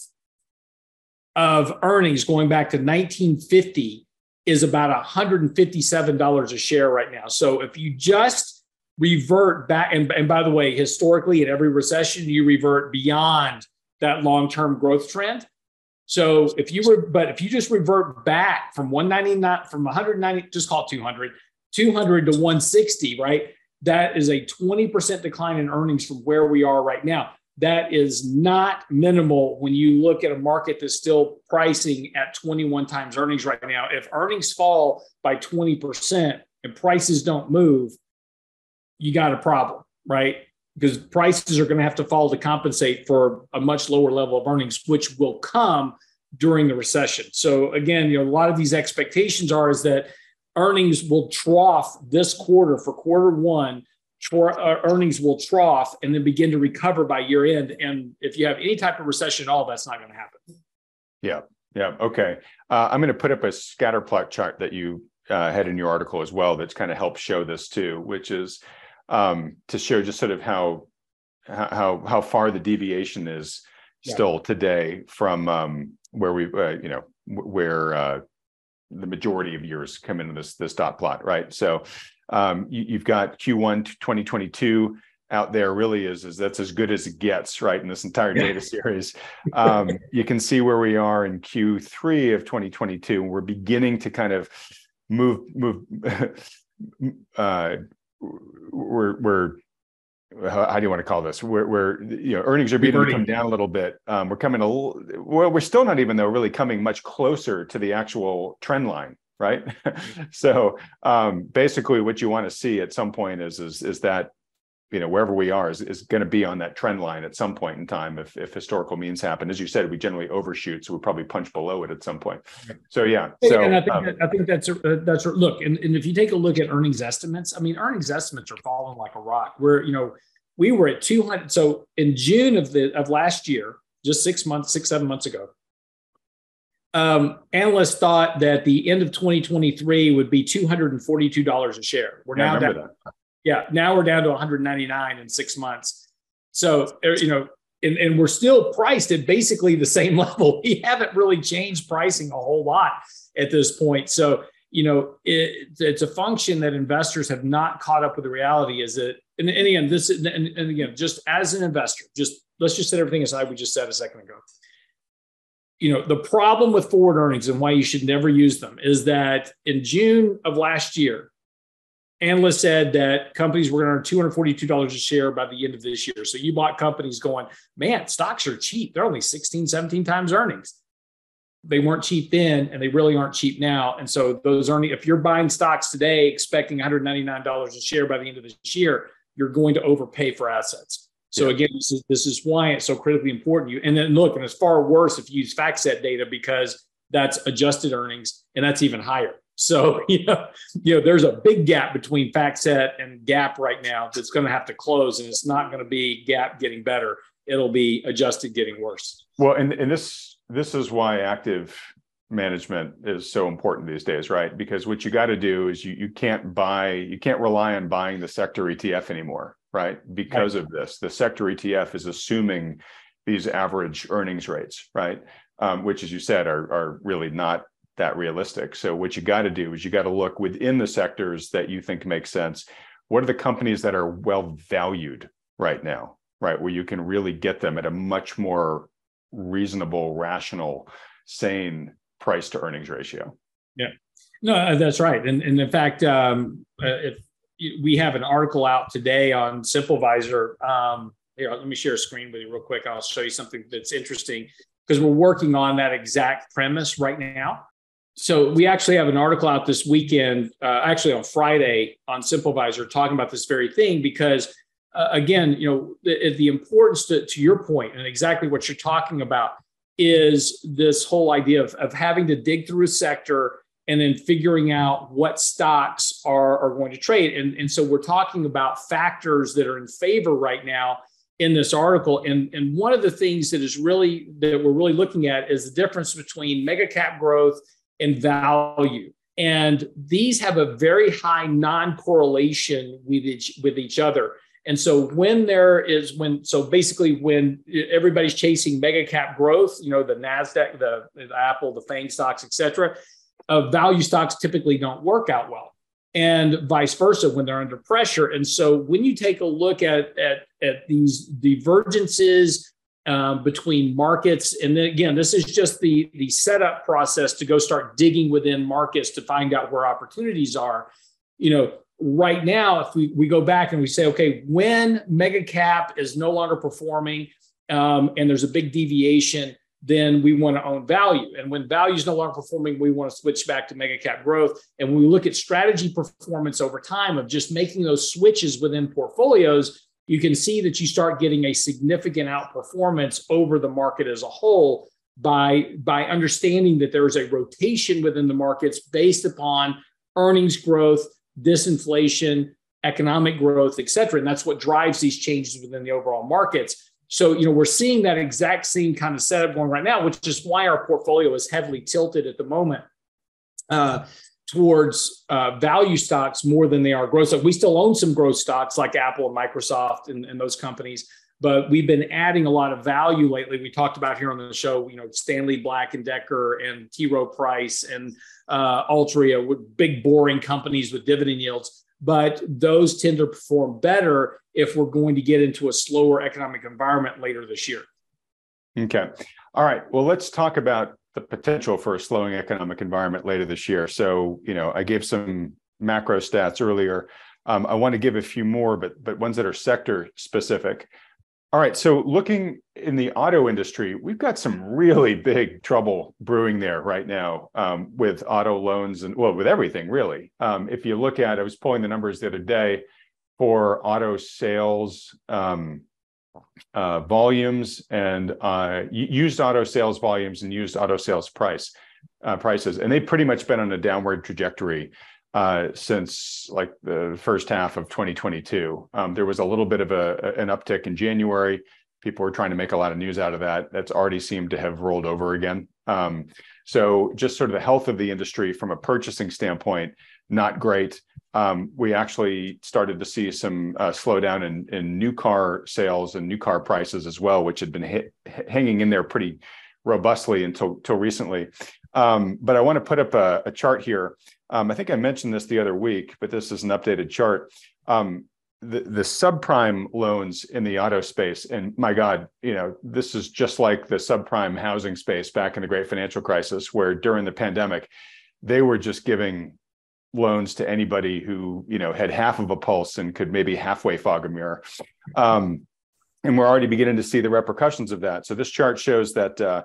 Speaker 2: of earnings going back to 1950 is about $157 a share right now. So if you just revert back, and by the way, historically in every recession, you revert beyond that long-term growth trend. So if you just revert back from 190, just call it 200 to 160, right? That is a 20% decline in earnings from where we are right now. That is not minimal when you look at a market that's still pricing at 21 times earnings right now. If earnings fall by 20% and prices don't move, you got a problem, right? Because prices are going to have to fall to compensate for a much lower level of earnings, which will come during the recession. So again, a lot of these expectations is that earnings will trough this quarter for quarter one. Earnings will trough and then begin to recover by year end. And if you have any type of recession at all, that's not going to happen.
Speaker 1: Yeah. Okay. I'm going to put up a scatter plot chart that you had in your article as well that's kind of helps show this too, which is to show just sort of how far the deviation is still today from where we where the majority of years come into this dot plot, right? So you've got Q1 2022 out there really is that's as good as it gets, right? In this entire data series. You can see where we are in Q3 of 2022. We're beginning to kind of move we're how do you want to call this? We're earnings are beginning to come down a little bit. We're coming we're still not even though really coming much closer to the actual trend line, right? So basically what you want to see at some point is that wherever we are is going to be on that trend line at some point in time. If historical means happen, as you said, we generally overshoot, so we probably punch below it at some point. So yeah. So
Speaker 2: and I think that's look. And if you take a look at earnings estimates, earnings estimates are falling like a rock. We were at 200. So in June of last year, just 7 months ago, analysts thought that the end of 2023 would be $242 a share. We're now down. Yeah, now we're down to 199 in 6 months. So, and we're still priced at basically the same level. We haven't really changed pricing a whole lot at this point. So, it's a function that investors have not caught up with the reality is that, and again, just as an investor, let's just set everything aside we just said a second ago. The problem with forward earnings and why you should never use them is that in June of last year, analysts said that companies were going to earn $242 a share by the end of this year. So you bought companies going, man, stocks are cheap. They're only 16, 17 times earnings. They weren't cheap then, and they really aren't cheap now. And so those earnings, if you're buying stocks today expecting $199 a share by the end of this year, you're going to overpay for assets. So again, this is why it's so critically important. And then look, and it's far worse if you use FactSet data because that's adjusted earnings, and that's even higher. So, there's a big gap between FactSet and GAAP right now that's going to have to close, and it's not going to be GAAP getting better. It'll be adjusted getting worse.
Speaker 1: Well, and this is why active management is so important these days, right? Because what you got to do is you can't rely on buying the sector ETF anymore, right? Because of this, the sector ETF is assuming these average earnings rates, right? which, as you said, are really not that realistic. So what you got to do is you got to look within the sectors that you think make sense. What are the companies that are well valued right now, right? Where you can really get them at a much more reasonable, rational, sane price to earnings ratio.
Speaker 2: Yeah, no, that's right. And in fact, if we have an article out today on SimpleVisor. Here, let me share a screen with you real quick. I'll show you something that's interesting because we're working on that exact premise right now. So we actually have an article out this weekend, actually on Friday on SimpleVisor, talking about this very thing because, again, the importance to your point and exactly what you're talking about is this whole idea of having to dig through a sector and then figuring out what stocks are going to trade. And so we're talking about factors that are in favor right now in this article. And one of the things that we're really looking at is the difference between mega cap growth and value. And these have a very high non-correlation with each other. And so when everybody's chasing mega cap growth, the NASDAQ, the Apple, the FANG stocks, et cetera, value stocks typically don't work out well, and vice versa when they're under pressure. And so when you take a look at these divergences between markets, and then again, this is just the setup process to go start digging within markets to find out where opportunities are. Right now, if we go back and we say, okay, when mega cap is no longer performing and there's a big deviation, then we want to own value. And when value is no longer performing, we want to switch back to mega cap growth. And when we look at strategy performance over time of just making those switches within portfolios, you can see that you start getting a significant outperformance over the market as a whole by understanding that there is a rotation within the markets based upon earnings growth, disinflation, economic growth, et cetera. And that's what drives these changes within the overall markets. So, we're seeing that exact same kind of setup going right now, which is why our portfolio is heavily tilted at the moment towards value stocks more than they are growth stocks. We still own some growth stocks like Apple and Microsoft and those companies, but we've been adding a lot of value lately. We talked about here on the show, Stanley Black & Decker and T. Rowe Price and Altria, with big boring companies with dividend yields. But those tend to perform better if we're going to get into a slower economic environment later this year.
Speaker 1: Okay. All right. Well, let's talk about the potential for a slowing economic environment later this year. So, I gave some macro stats earlier. I want to give a few more, but ones that are sector specific. All right. So looking in the auto industry, we've got some really big trouble brewing there right now with auto loans and with everything, really. If you look at, I was pulling the numbers the other day for auto sales volumes and used auto sales volumes and used auto sales prices. And they've pretty much been on a downward trajectory since like the first half of 2022. There was a little bit of an uptick in January. People were trying to make a lot of news out of that. That's already seemed to have rolled over again. So just sort of the health of the industry from a purchasing standpoint, not great. We actually started to see some slowdown in new car sales and new car prices as well, which had been hanging in there pretty robustly until recently. But I want to put up a chart here. I think I mentioned this the other week, but this is an updated chart. The subprime loans in the auto space, and my God, this is just like the subprime housing space back in the great financial crisis, where during the pandemic, they were just giving loans to anybody who, had half of a pulse and could maybe halfway fog a mirror. And we're already beginning to see the repercussions of that. So this chart shows that the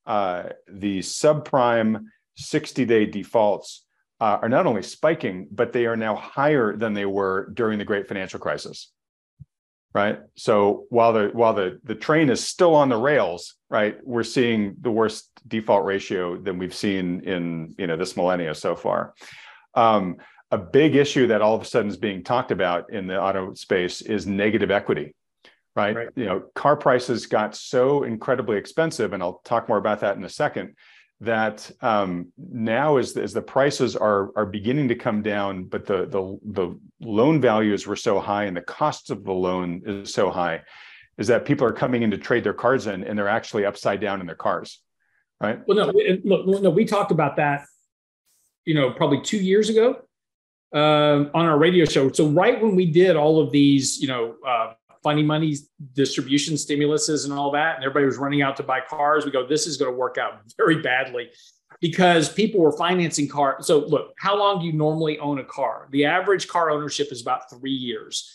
Speaker 1: subprime 60-day defaults are not only spiking, but they are now higher than they were during the great financial crisis, right? So while the train is still on the rails, right, we're seeing the worst default ratio than we've seen in this millennia so far. A big issue that all of a sudden is being talked about in the auto space is negative equity, right? Car prices got so incredibly expensive, and I'll talk more about that in a second, that now as the prices are beginning to come down, but the loan values were so high and the costs of the loan is so high, is that people are coming in to trade their cars in, and they're actually upside down in their cars, right?
Speaker 2: Well, no, we talked about that, probably 2 years ago on our radio show. So right when we did all of these, funny money distribution stimuluses and all that, and everybody was running out to buy cars, we go, this is going to work out very badly because people were financing cars. So look, how long do you normally own a car? The average car ownership is about 3 years.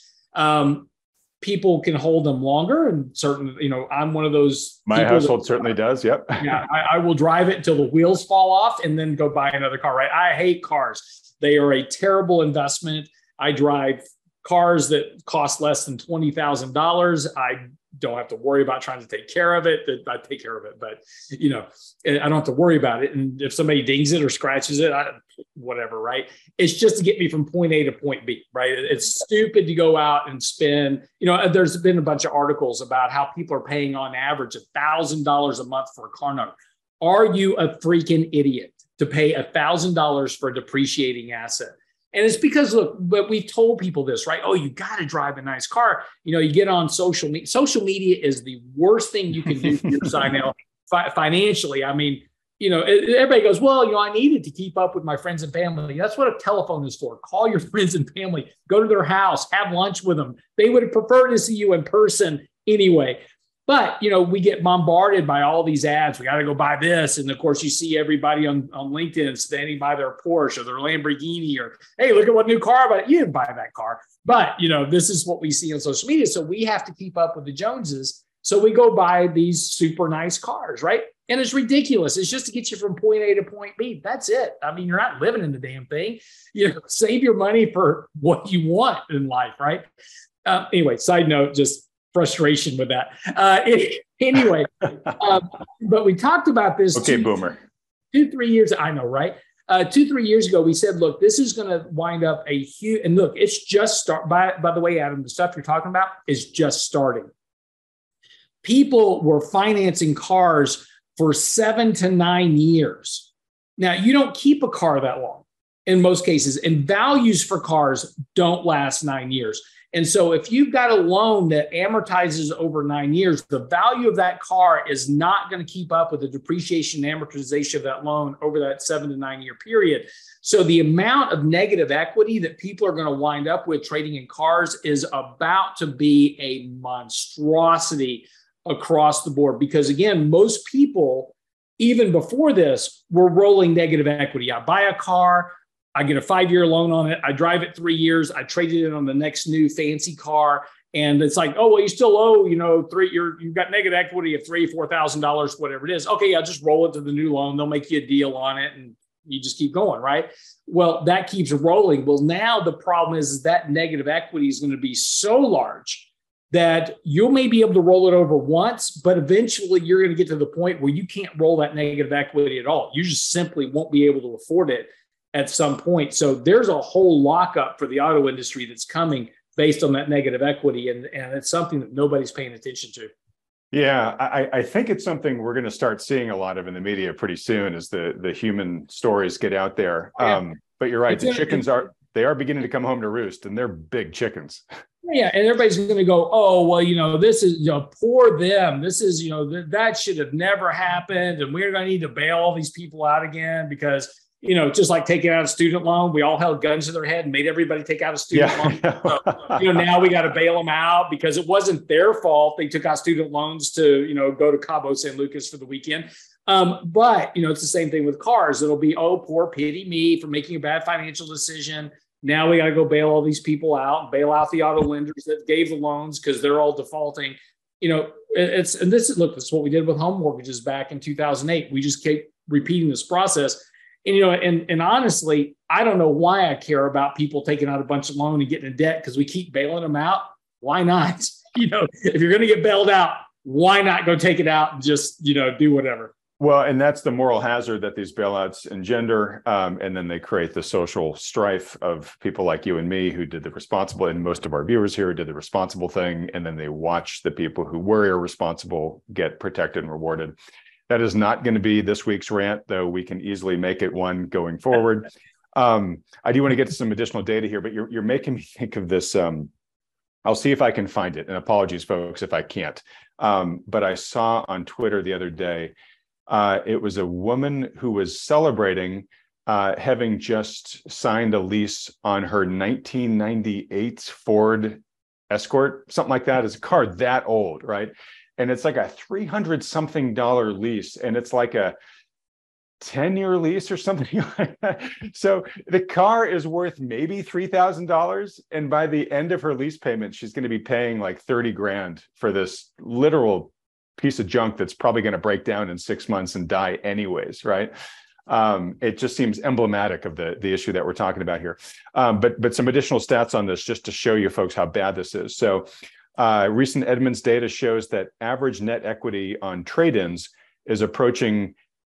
Speaker 2: People can hold them longer, and certain, I'm one of those.
Speaker 1: My household certainly does. Yep.
Speaker 2: Yeah, I will drive it until the wheels fall off and then go buy another car. Right? I hate cars. They are a terrible investment. I drive cars that cost less than $20,000. I don't have to worry about trying to take care of it. I take care of it, but I don't have to worry about it. And if somebody dings it or scratches it, whatever, right? It's just to get me from point A to point B, right? It's stupid to go out and spend, there's been a bunch of articles about how people are paying on average $1,000 a month for a car note. Are you a freaking idiot to pay $1,000 for a depreciating asset? And it's because, look, but we've told people this, right? Oh, you got to drive a nice car. You get on social media. Social media is the worst thing you can do for your side now financially. I mean, everybody goes, well, I need it to keep up with my friends and family. That's what a telephone is for. Call your friends and family, go to their house, have lunch with them. They would prefer to see you in person anyway. But, we get bombarded by all these ads. We got to go buy this. And of course, you see everybody on LinkedIn standing by their Porsche or their Lamborghini or, hey, look at what new car, but you didn't buy that car. But, this is what we see on social media. So we have to keep up with the Joneses. So we go buy these super nice cars, right? And it's ridiculous. It's just to get you from point A to point B. That's it. I mean, you're not living in the damn thing. Save your money for what you want in life, right? Anyway, side note, just frustration with that. Anyway, but we talked about this.
Speaker 1: Okay, boomer.
Speaker 2: 2-3 years. I know, right? 2-3 years ago, we said, look, this is going to wind up a huge, and look, it's just start. By the way, Adam, the stuff you're talking about is just starting. People were financing cars for 7 to 9 years. Now, you don't keep a car that long in most cases, and values for cars don't last 9 years. And so if you've got a loan that amortizes over 9 years, the value of that car is not going to keep up with the depreciation and amortization of that loan over that 7 to 9 year period. So the amount of negative equity that people are going to wind up with trading in cars is about to be a monstrosity across the board. Because again, most people, even before this, were rolling negative equity. I buy a car, I get a 5-year loan on it. I drive it 3 years. I traded it on the next new fancy car. And it's like, oh, well, you still owe, you've got negative equity of $3,000-$4,000, whatever it is. Okay, I'll just roll it to the new loan. They'll make you a deal on it and you just keep going, right? Well, that keeps rolling. Well, now the problem is that negative equity is going to be so large that you may be able to roll it over once, but eventually you're going to get to the point where you can't roll that negative equity at all. You just simply won't be able to afford it at some point. So there's a whole lockup for the auto industry that's coming based on that negative equity. And it's something that nobody's paying attention to.
Speaker 1: Yeah, I think it's something we're going to start seeing a lot of in the media pretty soon as the human stories get out there.
Speaker 2: Yeah.
Speaker 1: But you're right. The chickens are beginning to come home to roost, and they're big chickens.
Speaker 2: Yeah. And everybody's going to go, oh, well, this is, poor them. This is, that should have never happened. And we're going to need to bail all these people out again because, just like taking out a student loan, we all held guns to their head and made everybody take out a student loan. So, now we got to bail them out because it wasn't their fault. They took out student loans to, go to Cabo San Lucas for the weekend. But, it's the same thing with cars. It'll be, oh, poor pity me for making a bad financial decision. Now we got to go bail all these people out and bail out the auto lenders that gave the loans because they're all defaulting. This is what we did with home mortgages back in 2008. We just keep repeating this process. And honestly, I don't know why I care about people taking out a bunch of loan and getting in debt because we keep bailing them out. Why not? If you're going to get bailed out, why not go take it out and just, do whatever?
Speaker 1: Well, and that's the moral hazard that these bailouts engender. And then they create the social strife of people like you and me who did the responsible, and most of our viewers here did the responsible thing. And then they watch the people who were irresponsible get protected and rewarded. That is not going to be this week's rant, though we can easily make it one going forward. I do want to get to some additional data here, but you're making me think of this. I'll see if I can find it. And apologies, folks, if I can't. But I saw on Twitter the other day It was a woman who was celebrating having just signed a lease on her 1998 Ford Escort, something like that. It's a car that old, right? And it's like a $300-something lease, and it's like a 10-year lease or something like that. So the car is worth maybe $3,000, and by the end of her lease payment, she's going to be paying like 30 grand for this literal piece of junk that's probably going to break down in 6 months and die anyways, right? It just seems emblematic of the issue that we're talking about here. But some additional stats on this just to show you folks how bad this is. So recent Edmunds data shows that average net equity on trade-ins is approaching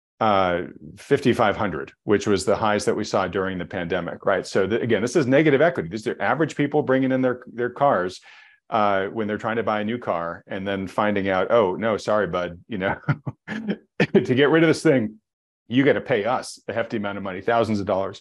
Speaker 1: 5,500, which was the highs that we saw during the pandemic, right? So again, this is negative equity. These are average people bringing in their cars when they're trying to buy a new car, and then finding out, oh no, sorry, bud, to get rid of this thing, you got to pay us a hefty amount of money, thousands of dollars.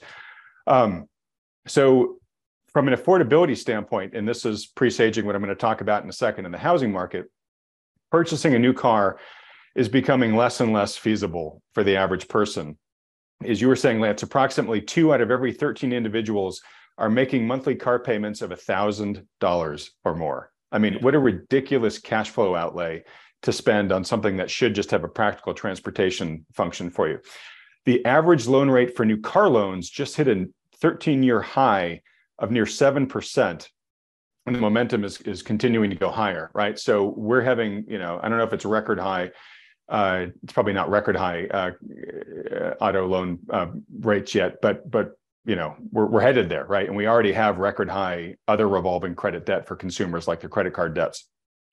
Speaker 1: So from an affordability standpoint, and this is presaging what I'm going to talk about in a second in the housing market, purchasing a new car is becoming less and less feasible for the average person. As you were saying, Lance, approximately 2 out of every 13 individuals are making monthly car payments of $1,000 or more. I mean, what a ridiculous cash flow outlay to spend on something that should just have a practical transportation function for you. The average loan rate for new car loans just hit a 13-year high of near 7%. And the momentum is continuing to go higher, right? So we're having, I don't know if it's a record high. It's probably not record high auto loan rates yet, but we're headed there, right? And we already have record high other revolving credit debt for consumers, like their credit card debts.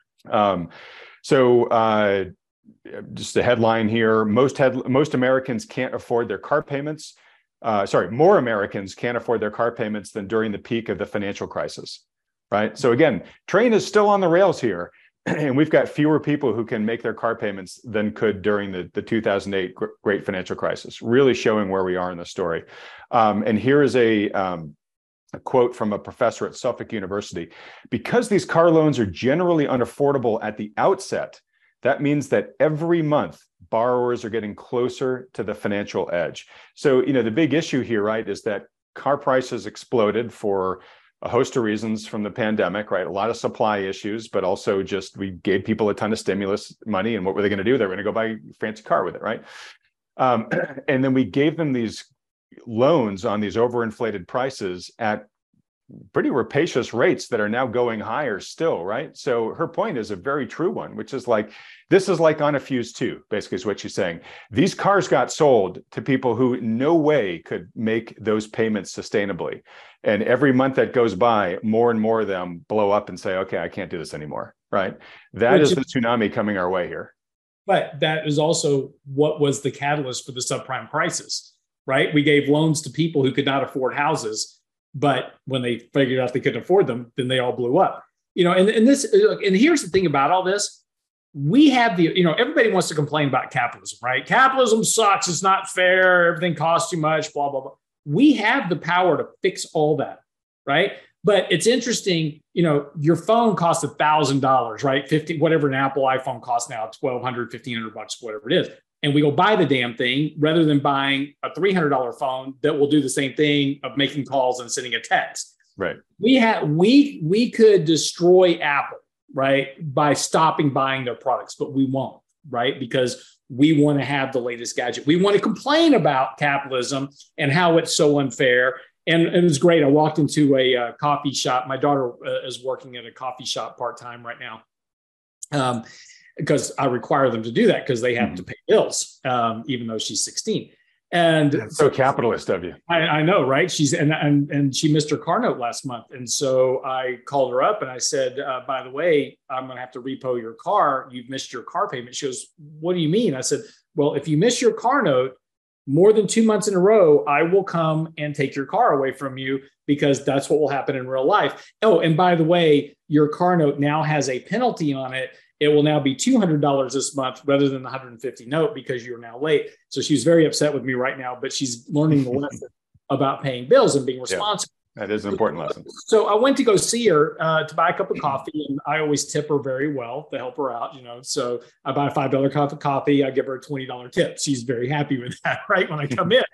Speaker 1: So just a headline here: most Americans can't afford their car payments. More Americans can't afford their car payments than during the peak of the financial crisis, right? So again, train is still on the rails here, and we've got fewer people who can make their car payments than could during the 2008 great financial crisis, really showing where we are in the story. And here is a quote from a professor at Suffolk University: because these car loans are generally unaffordable at the outset, that means that every month borrowers are getting closer to the financial edge. So, the big issue here, right, is that car prices exploded for a host of reasons from the pandemic, right? A lot of supply issues, but also just we gave people a ton of stimulus money, and what were they going to do? They were going to go buy a fancy car with it, right? And then we gave them these loans on these overinflated prices at pretty rapacious rates that are now going higher still, right? So her point is a very true one, which is like, this is like on a fuse too, basically is what she's saying. These cars got sold to people who in no way could make those payments sustainably. And every month that goes by, more and more of them blow up and say, okay, I can't do this anymore, right? That is the tsunami coming our way here.
Speaker 2: But that is also what was the catalyst for the subprime crisis, right? We gave loans to people who could not afford houses, but when they figured out they couldn't afford them, then they all blew up. And here's the thing about all this. We have everybody wants to complain about capitalism, right? Capitalism sucks. It's not fair. Everything costs too much, blah, blah, blah. We have the power to fix all that, right? But it's interesting, your phone costs $1,000, right? Whatever an Apple iPhone costs now, $1,200, $1,500, whatever it is. And we go buy the damn thing rather than buying a $300 phone that will do the same thing of making calls and sending a text.
Speaker 1: Right.
Speaker 2: We could destroy Apple, right, by stopping buying their products, but we won't, right? Because we want to have the latest gadget. We want to complain about capitalism and how it's so unfair. And it was great. I walked into a coffee shop. My daughter is working at a coffee shop part-time right now. Because I require them to do that because they have to pay bills, even though she's 16. And
Speaker 1: that's so capitalist of you.
Speaker 2: I know, right? She's and she missed her car note last month. And so I called her up and I said, by the way, I'm going to have to repo your car. You've missed your car payment. She goes, what do you mean? I said, well, if you miss your car note more than 2 months in a row, I will come and take your car away from you because that's what will happen in real life. Oh, and by the way, your car note now has a penalty on it. It will now be $200 this month rather than the $150 note because you're now late. So she's very upset with me right now, but she's learning the lesson about paying bills and being responsible.
Speaker 1: That is an important lesson.
Speaker 2: So I went to go see her to buy a cup of coffee, and I always tip her very well to help her out, So I buy a $5 cup of coffee. I give her a $20 tip. She's very happy with that, right, when I come in.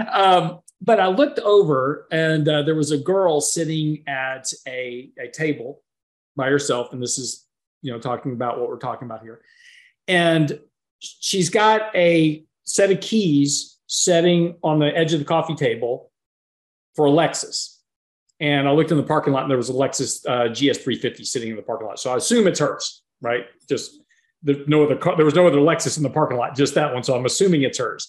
Speaker 2: But I looked over, and there was a girl sitting at a table by herself. And this is, talking about what we're talking about here. And she's got a set of keys sitting on the edge of the coffee table for a Lexus. And I looked in the parking lot, and there was a Lexus GS350 sitting in the parking lot. So I assume it's hers, right? Just there was no other Lexus in the parking lot, just that one. So I'm assuming it's hers.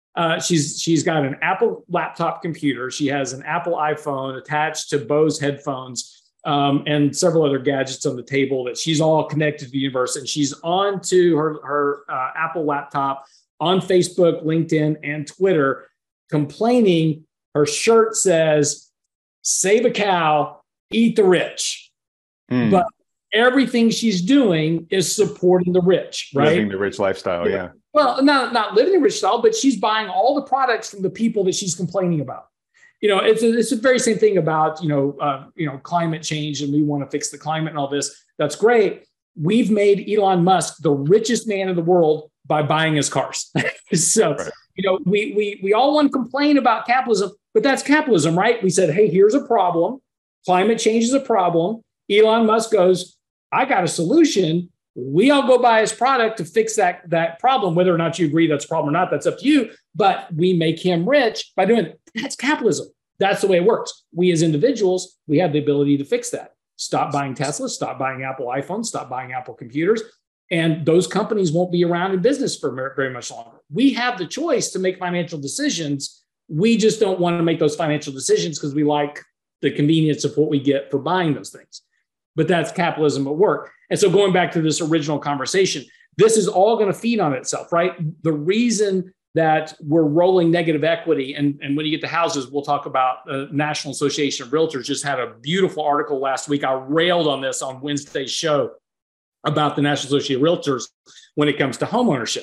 Speaker 2: She's got an Apple laptop computer. She has an Apple iPhone attached to Bose headphones, and several other gadgets on the table that she's all connected to the universe. And she's on to her Apple laptop on Facebook, LinkedIn, and Twitter, complaining. Her shirt says, "Save a cow, eat the rich." But everything she's doing is supporting the rich, right?
Speaker 1: Living the rich lifestyle, yeah.
Speaker 2: Well, not living the rich style, but she's buying all the products from the people that she's complaining about. It's the very same thing about, climate change, and we want to fix the climate and all this. That's great. We've made Elon Musk the richest man in the world by buying his cars. So, right. We all want to complain about capitalism, but that's capitalism, right? We said, hey, here's a problem. Climate change is a problem. Elon Musk goes, I got a solution. We all go buy his product to fix that problem. Whether or not you agree that's a problem or not, that's up to you. But we make him rich by doing it. That's capitalism. That's the way it works. We as individuals, we have the ability to fix that. Stop buying Tesla, stop buying Apple iPhones, stop buying Apple computers. And those companies won't be around in business for very much longer. We have the choice to make financial decisions. We just don't want to make those financial decisions because we like the convenience of what we get for buying those things. But that's capitalism at work. And so going back to this original conversation, this is all going to feed on itself, right? The reason that we're rolling negative equity, and when you get to houses, we'll talk about the National Association of Realtors just had a beautiful article last week. I railed on this on Wednesday's show about the National Association of Realtors when it comes to home ownership.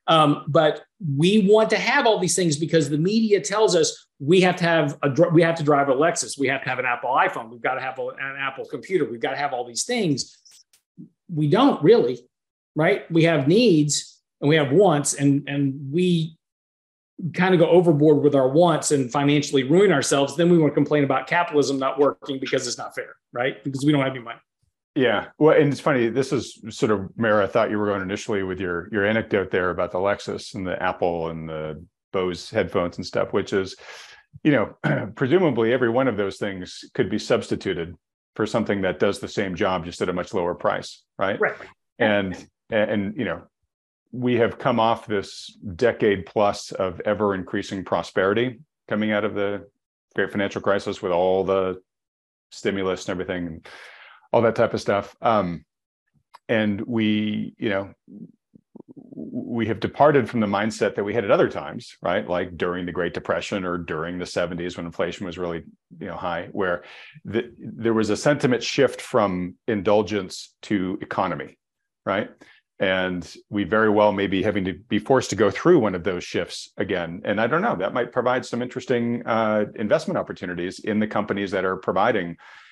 Speaker 2: But we want to have all these things because the media tells us we have to drive a Lexus. We have to have an Apple iPhone. We've got to have an Apple computer. We've got to have all these things. We don't really, right? We have needs and we have wants, and we kind of go overboard with our wants and financially ruin ourselves. Then we want to complain about capitalism not working because it's not fair, right? Because we don't have any money.
Speaker 1: Yeah. Well, and it's funny, this is sort of where I thought you were going initially with your anecdote there about the Lexus and the Apple and the Bose headphones and stuff, which is, presumably every one of those things could be substituted for something that does the same job, just at a much lower price. Right. And we have come off this decade plus of ever increasing prosperity coming out of the great financial crisis with all the stimulus and everything. And all that type of stuff. And we have departed from the mindset that we had at other times, right? Like during the Great Depression or during the 70s when inflation was really, high, where there was a sentiment shift from indulgence to economy, right? And we very well may be having to be forced to go through one of those shifts again. And I don't know, that might provide some interesting investment opportunities in the companies that are providing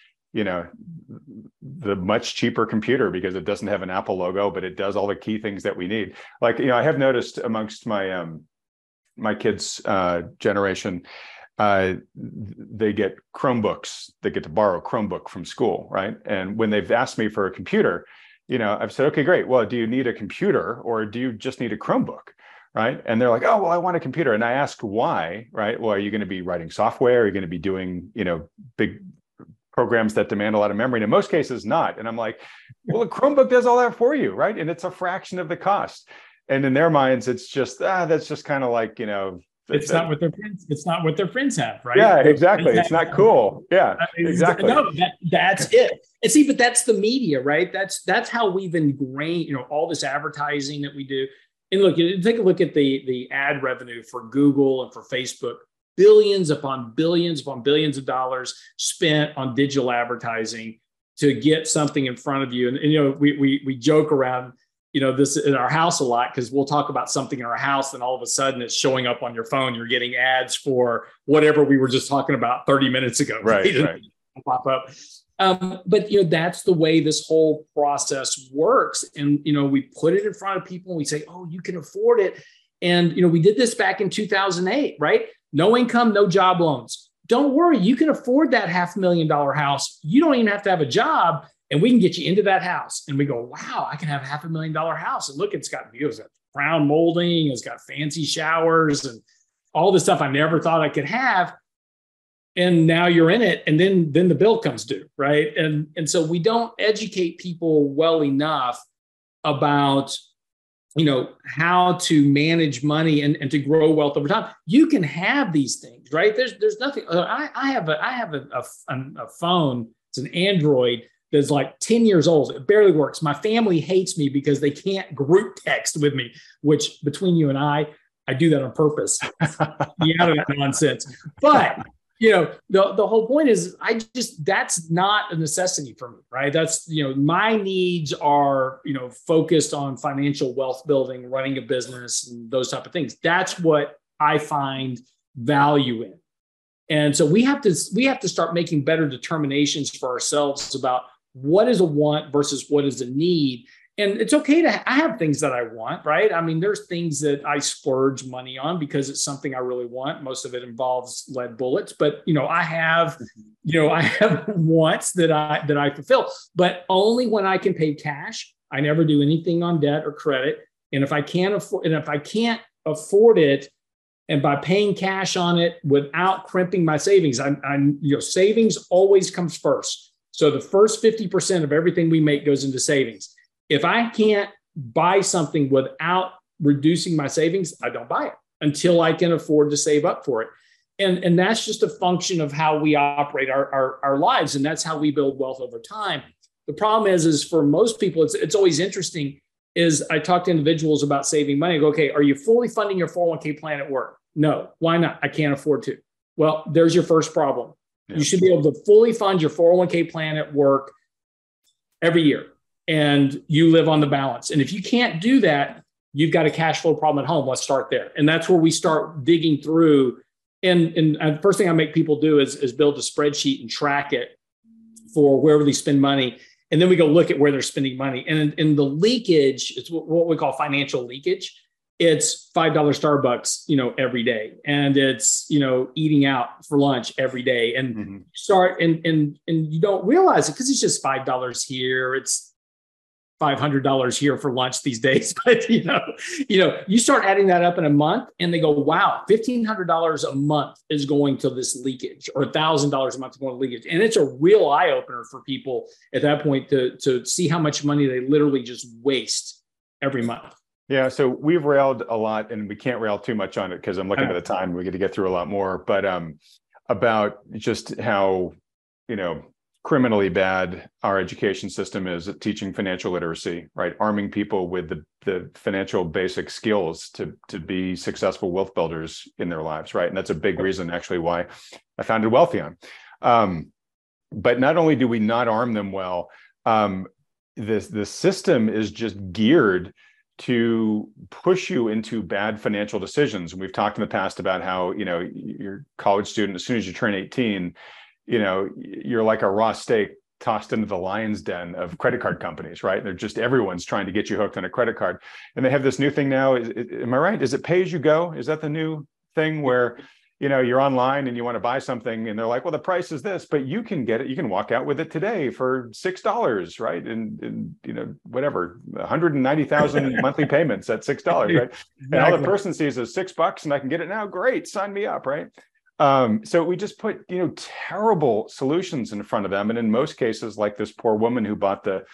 Speaker 1: the much cheaper computer because it doesn't have an Apple logo, but it does all the key things that we need. Like, I have noticed amongst my my kids' generation, they get Chromebooks. They get to borrow a Chromebook from school, right? And when they've asked me for a computer, I've said, okay, great. Well, do you need a computer or do you just need a Chromebook? Right. And they're like, oh, well, I want a computer. And I ask why, right? Well, are you going to be writing software? Are you going to be doing, big programs that demand a lot of memory? And in most cases, not. And I'm like, well, a Chromebook does all that for you, right? And it's a fraction of the cost. And in their minds, it's just, that's just kind of like,
Speaker 2: it's not what their friends, it's not what their friends have, right?
Speaker 1: Yeah, exactly. It's not cool. Yeah, exactly.
Speaker 2: No, that's it. And see, but that's the media, right? That's how we've ingrained, all this advertising that we do. And look, take a look at the ad revenue for Google and for Facebook. Billions upon billions of dollars spent on digital advertising to get something in front of you. And we joke around, this in our house a lot, because we'll talk about something in our house and all of a sudden it's showing up on your phone. You're getting ads for whatever we were just talking about 30 minutes ago.
Speaker 1: Right.
Speaker 2: Pop up. But that's the way this whole process works. And we put it in front of people and we say, oh, you can afford it. And we did this back in 2008, right? No income, no job loans. Don't worry, you can afford that $500,000 house. You don't even have to have a job, and we can get you into that house. And we go, wow, I can have a $500,000 house. And look, it's got crown molding, it's got fancy showers and all the stuff I never thought I could have. And now you're in it, and then the bill comes due, right? And so we don't educate people well enough about how to manage money and to grow wealth over time. You can have these things, right? There's nothing. I have a phone. It's an Android that's like 10 years old. It barely works. My family hates me because they can't group text with me, which between you and I do that on purpose. Be out of that nonsense. But the whole point is that's not a necessity for me, right? That's, my needs are, focused on financial wealth building, running a business, and those type of things. That's what I find value in. And so we have to start making better determinations for ourselves about what is a want versus what is a need. And it's okay I have things that I want, right? I mean, there's things that I splurge money on because it's something I really want. Most of it involves lead bullets, but I have wants that I fulfill, but only when I can pay cash. I never do anything on debt or credit. And if I can't afford it, and by paying cash on it without crimping my savings, savings always comes first. So the first 50% of everything we make goes into savings. If I can't buy something without reducing my savings, I don't buy it until I can afford to save up for it. And that's just a function of how we operate our lives. And that's how we build wealth over time. The problem is for most people, it's always interesting is I talk to individuals about saving money. I go, okay, are you fully funding your 401k plan at work? No. Why not? I can't afford to. Well, there's your first problem. Yeah. You should be able to fully fund your 401k plan at work every year. And you live on the balance. And if you can't do that, you've got a cash flow problem at home. Let's start there. And that's where we start digging through. And the first thing I make people do is build a spreadsheet and track it for wherever they spend money. And then we go look at where they're spending money. And in the leakage, it's what we call financial leakage. It's $5 Starbucks, every day. And it's, eating out for lunch every day. And start and you don't realize it because it's just $5 here. It's $500 here for lunch these days. But, you start adding that up in a month and they go, wow, $1,500 a month is going to this leakage, or $1,000 a month is going to leakage. And it's a real eye opener for people at that point to see how much money they literally just waste every month.
Speaker 1: Yeah. So we've railed a lot, and we can't rail too much on it because I'm looking at the time. We get through a lot more, but about just how, criminally bad our education system is at teaching financial literacy, right? Arming people with the financial basic skills to be successful wealth builders in their lives, right? And that's a big reason actually why I founded Wealthion. But not only do we not arm them well, the system is just geared to push you into bad financial decisions. And we've talked in the past about how, you're a college student, as soon as you turn 18, you're like a raw steak tossed into the lion's den of credit card companies, right? Everyone's trying to get you hooked on a credit card. And they have this new thing now. Am I right? Is it pay as you go? Is that the new thing where, you're online and you want to buy something and they're like, well, the price is this, but you can get it. You can walk out with it today for $6, right? And whatever, 190,000 monthly payments at $6, right? Exactly. And all the person sees is $6 and I can get it now. Great. Sign me up, right? So we just put, terrible solutions in front of them. And in most cases, like this poor woman who bought the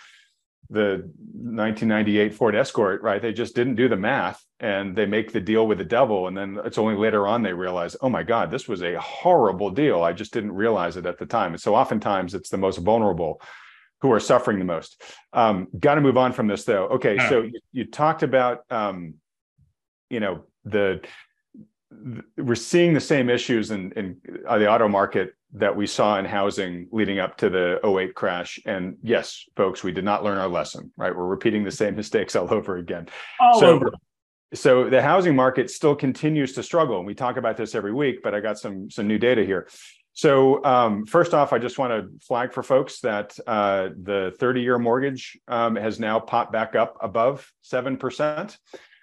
Speaker 1: 1998 Ford Escort, right? They just didn't do the math and they make the deal with the devil. And then it's only later on they realize, oh my God, this was a horrible deal. I just didn't realize it at the time. And so oftentimes it's the most vulnerable who are suffering the most. Got to move on from this though. Okay. So you talked about, we're seeing the same issues in the auto market that we saw in housing leading up to the '08 crash. And yes, folks, we did not learn our lesson, right? We're repeating the same mistakes all over again.
Speaker 2: All over.
Speaker 1: So the housing market still continues to struggle. And we talk about this every week, but I got some new data here. So first off, I just want to flag for folks that the 30-year mortgage has now popped back up above 7%.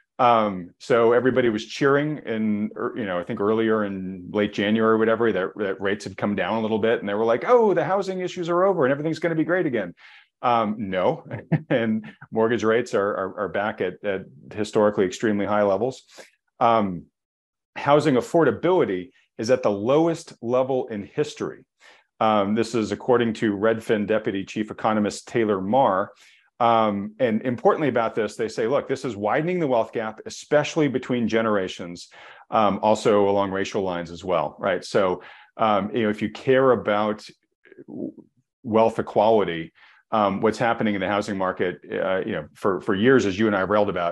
Speaker 1: So everybody was cheering in, I think earlier in late January or whatever, that rates had come down a little bit, and they were like, oh, the housing issues are over and everything's going to be great again. No, and mortgage rates are back at historically extremely high levels. Housing affordability is at the lowest level in history. This is according to Redfin Deputy Chief Economist Taylor Marr. And importantly about this, they say, look, this is widening the wealth gap, especially between generations, also along racial lines as well, right? So, if you care about wealth equality, what's happening in the housing market, for years, as you and I railed about,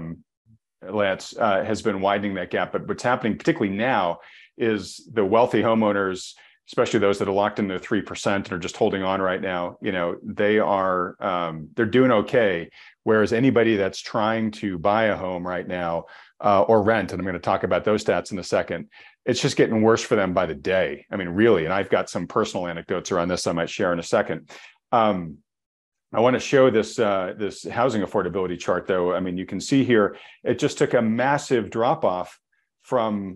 Speaker 1: Lance, has been widening that gap. But what's happening, particularly now, is the wealthy homeowners, especially those that are locked in their 3% and are just holding on right now, they're doing okay. Whereas anybody that's trying to buy a home right now or rent, and I'm going to talk about those stats in a second, it's just getting worse for them by the day. I mean, really, and I've got some personal anecdotes around this I might share in a second. I want to show this housing affordability chart, though. I mean, you can see here, it just took a massive drop off from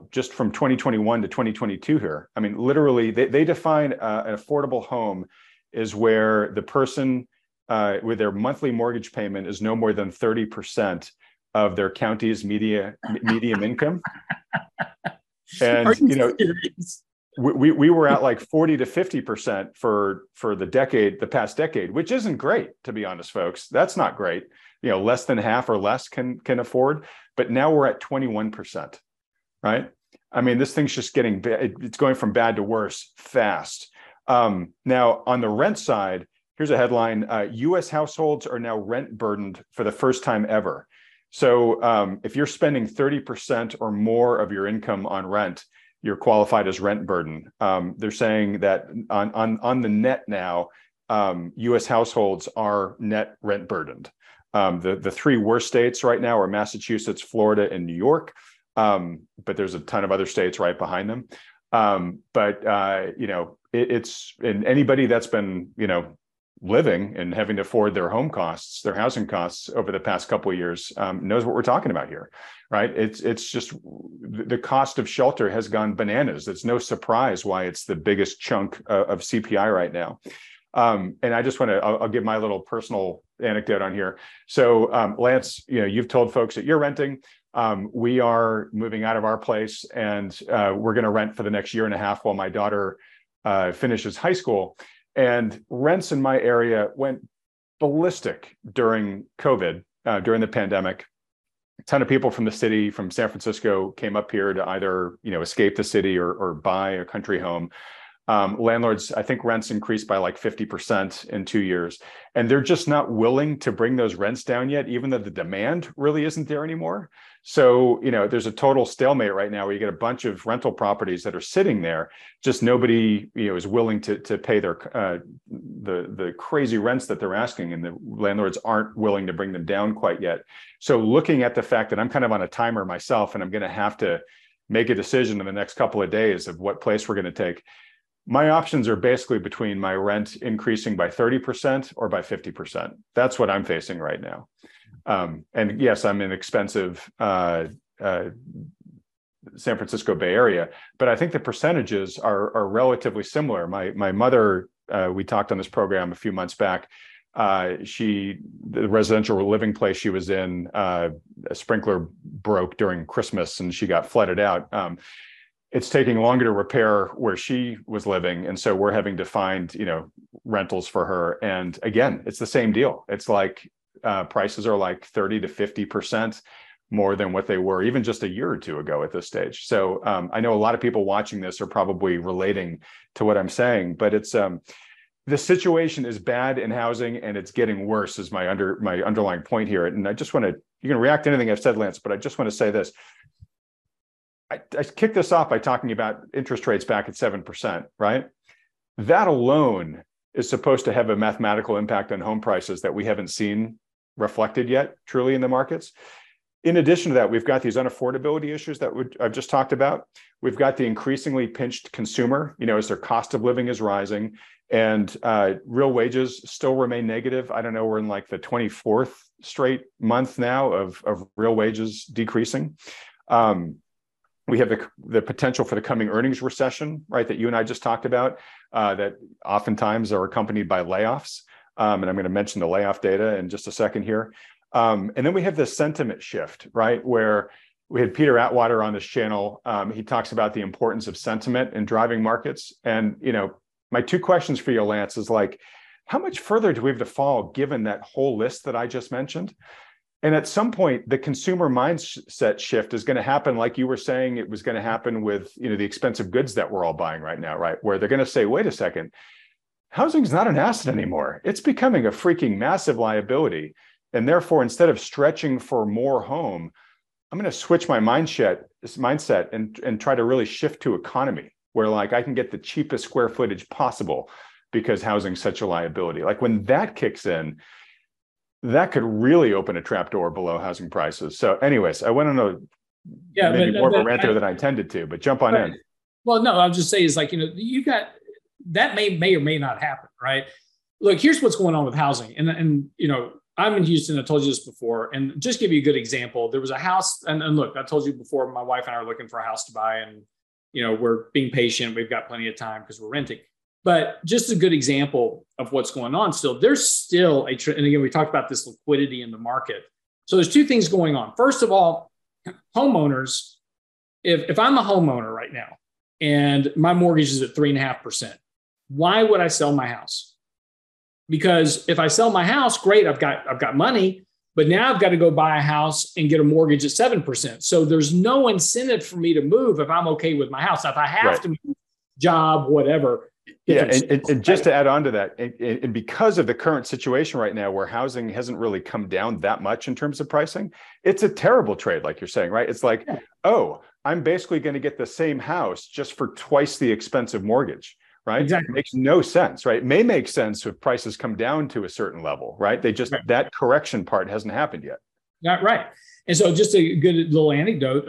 Speaker 1: 2021 to 2022 here. I mean, literally, they define an affordable home is where the person with their monthly mortgage payment is no more than 30% of their county's medium income. And we were at like 40 to 50% for the past decade, which isn't great, to be honest, folks. That's not great. Less than half or less can afford, but now we're at 21%, right? I mean, this thing's just getting bad. It's going from bad to worse fast. Now, on the rent side, here's a headline: U.S. households are now rent burdened for the first time ever. So if you're spending 30% or more of your income on rent, you're qualified as rent burden. They're saying that on the net now, U.S. households are net rent burdened. The three worst states right now are Massachusetts, Florida, and New York. But there's a ton of other states right behind them. It's and anybody that's been, living and having to afford their home costs, their housing costs over the past couple of years knows what we're talking about here, right? It's just the cost of shelter has gone bananas. It's no surprise why it's the biggest chunk of CPI right now. And I just want to, I'll give my little personal anecdote on here. So Lance, you've told folks that you're renting. We are moving out of our place, and we're going to rent for the next year and a half while my daughter finishes high school. And rents in my area went ballistic during COVID, during the pandemic. A ton of people from the city, from San Francisco, came up here to either escape the city or buy a country home. Landlords, I think rents increased by like 50% in 2 years, and they're just not willing to bring those rents down yet, even though the demand really isn't there anymore. So, there's a total stalemate right now where you get a bunch of rental properties that are sitting there, just nobody, is willing to pay their the crazy rents that they're asking, and the landlords aren't willing to bring them down quite yet. So looking at the fact that I'm kind of on a timer myself, and I'm going to have to make a decision in the next couple of days of what place we're going to take. My options are basically between my rent increasing by 30% or by 50%. That's what I'm facing right now. And yes, I'm in expensive San Francisco Bay Area, but I think the percentages are relatively similar. My mother, we talked on this program a few months back. The residential living place she was in, a sprinkler broke during Christmas and she got flooded out. It's taking longer to repair where she was living. And so we're having to find, rentals for her. And again, it's the same deal. It's like prices are like 30 to 50% more than what they were even just a year or two ago at this stage. So I know a lot of people watching this are probably relating to what I'm saying, but it's the situation is bad in housing and it's getting worse is my underlying point here. And I just want to, you can react to anything I've said, Lance, but I just want to say this. I kicked this off by talking about interest rates back at 7%, right? That alone is supposed to have a mathematical impact on home prices that we haven't seen reflected yet truly in the markets. In addition to that, we've got these unaffordability issues that I've just talked about. We've got the increasingly pinched consumer, as their cost of living is rising, and real wages still remain negative. I don't know, we're in like the 24th straight month now of real wages decreasing. We have the potential for the coming earnings recession, right, that you and I just talked about, that oftentimes are accompanied by layoffs. And I'm going to mention the layoff data in just a second here. And then we have this sentiment shift, right, where we had Peter Atwater on this channel. He talks about the importance of sentiment in driving markets. And, my two questions for you, Lance, is like, how much further do we have to fall given that whole list that I just mentioned? And at some point, the consumer mindset shift is going to happen, like you were saying it was going to happen with the expensive goods that we're all buying right now, right? Where they're going to say, wait a second, housing is not an asset anymore. It's becoming a freaking massive liability. And therefore, instead of stretching for more home, I'm going to switch my mindset and try to really shift to economy, where like I can get the cheapest square footage possible because housing is such a liability. Like when that kicks in, that could really open a trapdoor below housing prices. So anyways, I went on maybe more of a rant there than I intended to, but jump on in.
Speaker 2: Well, no, I'll just say is like, you got, that may or may not happen, right? Look, here's what's going on with housing. And I'm in Houston, I told you this before, and just give you a good example. There was a house, and look, I told you before, my wife and I are looking for a house to buy, and, we're being patient. We've got plenty of time because we're renting. But just a good example of what's going on still, there's still and again, we talked about this liquidity in the market. So there's two things going on. First of all, homeowners, if I'm a homeowner right now and my mortgage is at 3.5%, why would I sell my house? Because if I sell my house, great, I've got money, but now I've got to go buy a house and get a mortgage at 7%. So there's no incentive for me to move if I'm okay with my house. If I have to move, job, whatever.
Speaker 1: Yeah, and just to add on to that, and because of the current situation right now where housing hasn't really come down that much in terms of pricing, it's a terrible trade, like you're saying, right? It's like, oh, I'm basically going to get the same house just for twice the expensive mortgage, right?
Speaker 2: Exactly.
Speaker 1: It makes no sense, right? It may make sense if prices come down to a certain level, right? That correction part hasn't happened yet.
Speaker 2: Not right. And so just a good little anecdote,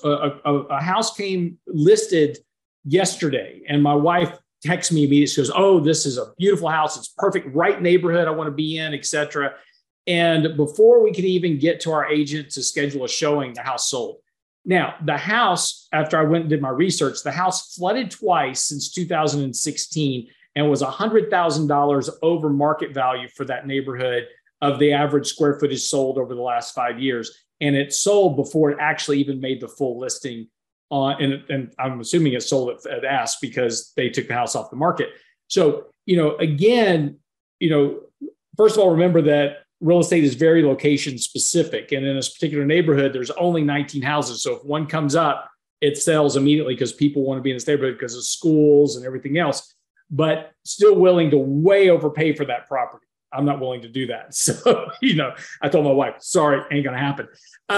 Speaker 2: a house came listed yesterday, and my wife texts me immediately. She goes, "Oh, this is a beautiful house. It's perfect, right neighborhood I want to be in, etc." And before we could even get to our agent to schedule a showing, the house sold. Now, the house, after I went and did my research, the house flooded twice since 2016 and was $100,000 over market value for that neighborhood of the average square footage sold over the last 5 years. And it sold before it actually even made the full listing. And I'm assuming it sold at ask because they took the house off the market. So, again, first of all, remember that real estate is very location specific. And in this particular neighborhood, there's only 19 houses. So if one comes up, it sells immediately because people want to be in this neighborhood because of schools and everything else, but still willing to way overpay for that property. I'm not willing to do that. So, I told my wife, sorry, ain't going to happen.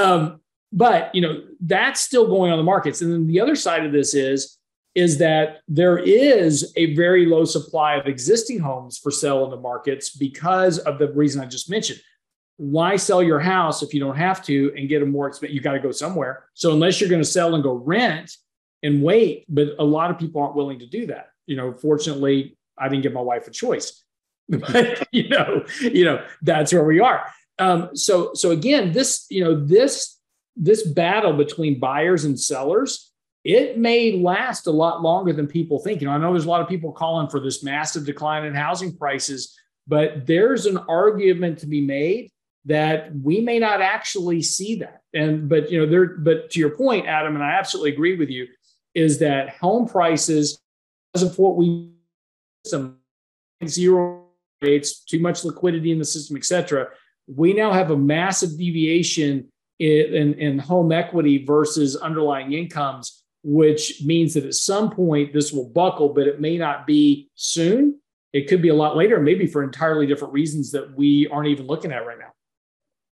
Speaker 2: But, that's still going on the markets. And then the other side of this is that there is a very low supply of existing homes for sale in the markets because of the reason I just mentioned. Why sell your house if you don't have to and get a more expensive? You got to go somewhere. So unless you're going to sell and go rent and wait, but a lot of people aren't willing to do that. Fortunately, I didn't give my wife a choice. But, that's where we are. So again, this battle between buyers and sellers, it may last a lot longer than people think. I know there's a lot of people calling for this massive decline in housing prices, but there's an argument to be made that we may not actually see that. But to your point, Adam, and I absolutely agree with you, is that home prices, as of what we some zero rates, too much liquidity in the system, et cetera, we now have a massive deviation in home equity versus underlying incomes, which means that at some point this will buckle, but it may not be soon. It could be a lot later, maybe for entirely different reasons that we aren't even looking at right now.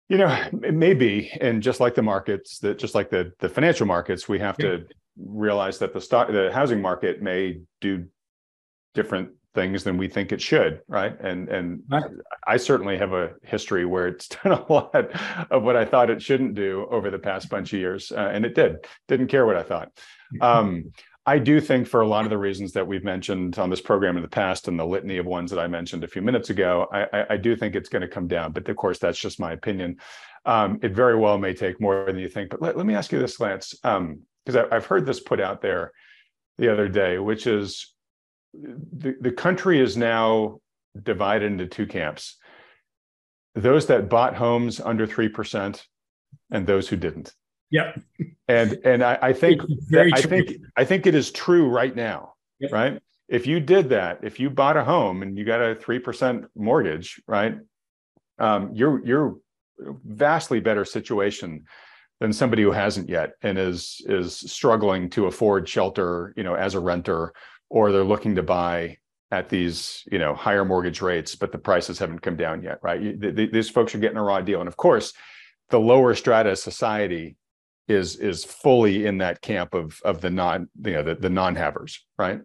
Speaker 1: It may be, and just like the markets, that just like the financial markets, we have to realize that the housing market may do different things than we think it should, right? And right. I certainly have a history where it's done a lot of what I thought it shouldn't do over the past bunch of years, and it didn't care what I thought. I do think for a lot of the reasons that we've mentioned on this program in the past and the litany of ones that I mentioned a few minutes ago, I do think it's going to come down. But of course, that's just my opinion. It very well may take more than you think. But let me ask you this, Lance, because I've heard this put out there the other day, which is the country is now divided into two camps: those that bought homes under 3% and those who didn't.
Speaker 2: Yep.
Speaker 1: And I think it is true right now, yep. Right? If you did that, if you bought a home and you got a 3% mortgage, right, you're vastly better situation than somebody who hasn't yet and is struggling to afford shelter, as a renter, or they're looking to buy at these, higher mortgage rates, but the prices haven't come down yet, right? These folks are getting a raw deal, and of course, the lower strata of society is fully in that camp of the non-havers, right?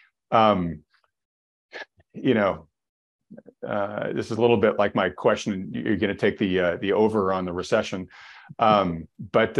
Speaker 1: This is a little bit like my question. You're going to take the over on the recession, but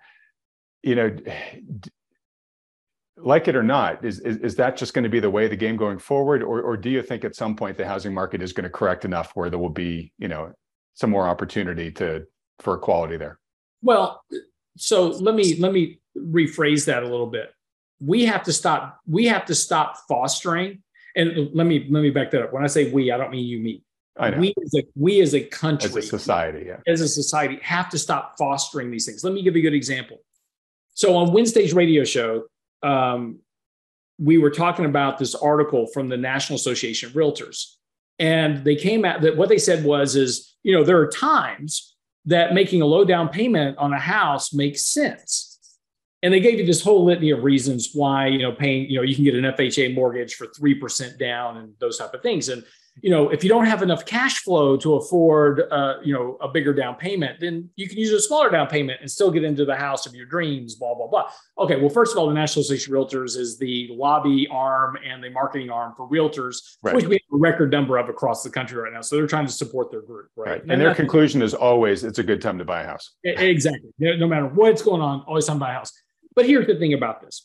Speaker 1: like it or not, is that just going to be the way of the game going forward, or do you think at some point the housing market is going to correct enough where there will be some more opportunity for equality there?
Speaker 2: Well, so let me rephrase that a little bit. We have to stop fostering. And let me back that up. When I say we, I don't mean you, me.
Speaker 1: I know.
Speaker 2: We as a country,
Speaker 1: as a society,
Speaker 2: have to stop fostering these things. Let me give you a good example. So on Wednesday's radio show, we were talking about this article from the National Association of Realtors, and they came at that. What they said is there are times that making a low down payment on a house makes sense. And they gave you this whole litany of reasons why, paying, you can get an FHA mortgage for 3% down and those type of things. And, if you don't have enough cash flow to afford, a bigger down payment, then you can use a smaller down payment and still get into the house of your dreams, blah, blah, blah. Okay. Well, first of all, the National Association of Realtors is the lobby arm and the marketing arm for realtors, right, which we have a record number of across the country right now. So they're trying to support their group. Right.
Speaker 1: And their conclusion is always, it's a good time to buy a house.
Speaker 2: Exactly. No matter what's going on, always time to buy a house. But here's the thing about this.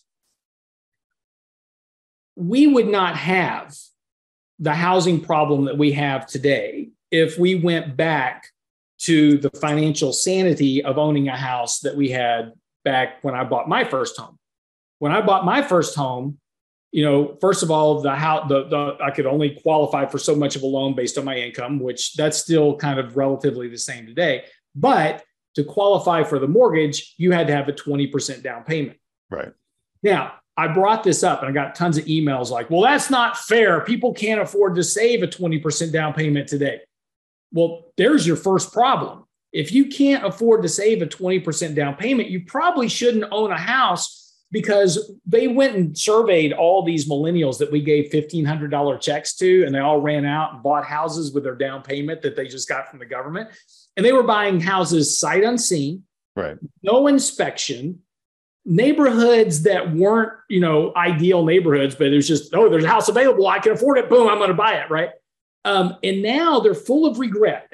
Speaker 2: We would not have the housing problem that we have today if we went back to the financial sanity of owning a house that we had back when I bought my first home. When I bought my first home, first of all, the house, I could only qualify for so much of a loan based on my income, which that's still kind of relatively the same today. But to qualify for the mortgage, you had to have a 20% down payment.
Speaker 1: Right.
Speaker 2: Now, I brought this up and I got tons of emails like, well, that's not fair. People can't afford to save a 20% down payment today. Well, there's your first problem. If you can't afford to save a 20% down payment, you probably shouldn't own a house, because they went and surveyed all these millennials that we gave $1,500 checks to, and they all ran out and bought houses with their down payment that they just got from the government. And they were buying houses sight unseen,
Speaker 1: right? No
Speaker 2: inspection, neighborhoods that weren't, ideal neighborhoods, but it was just, there's a house available, I can afford it, boom, I'm going to buy it, right? And now they're full of regret.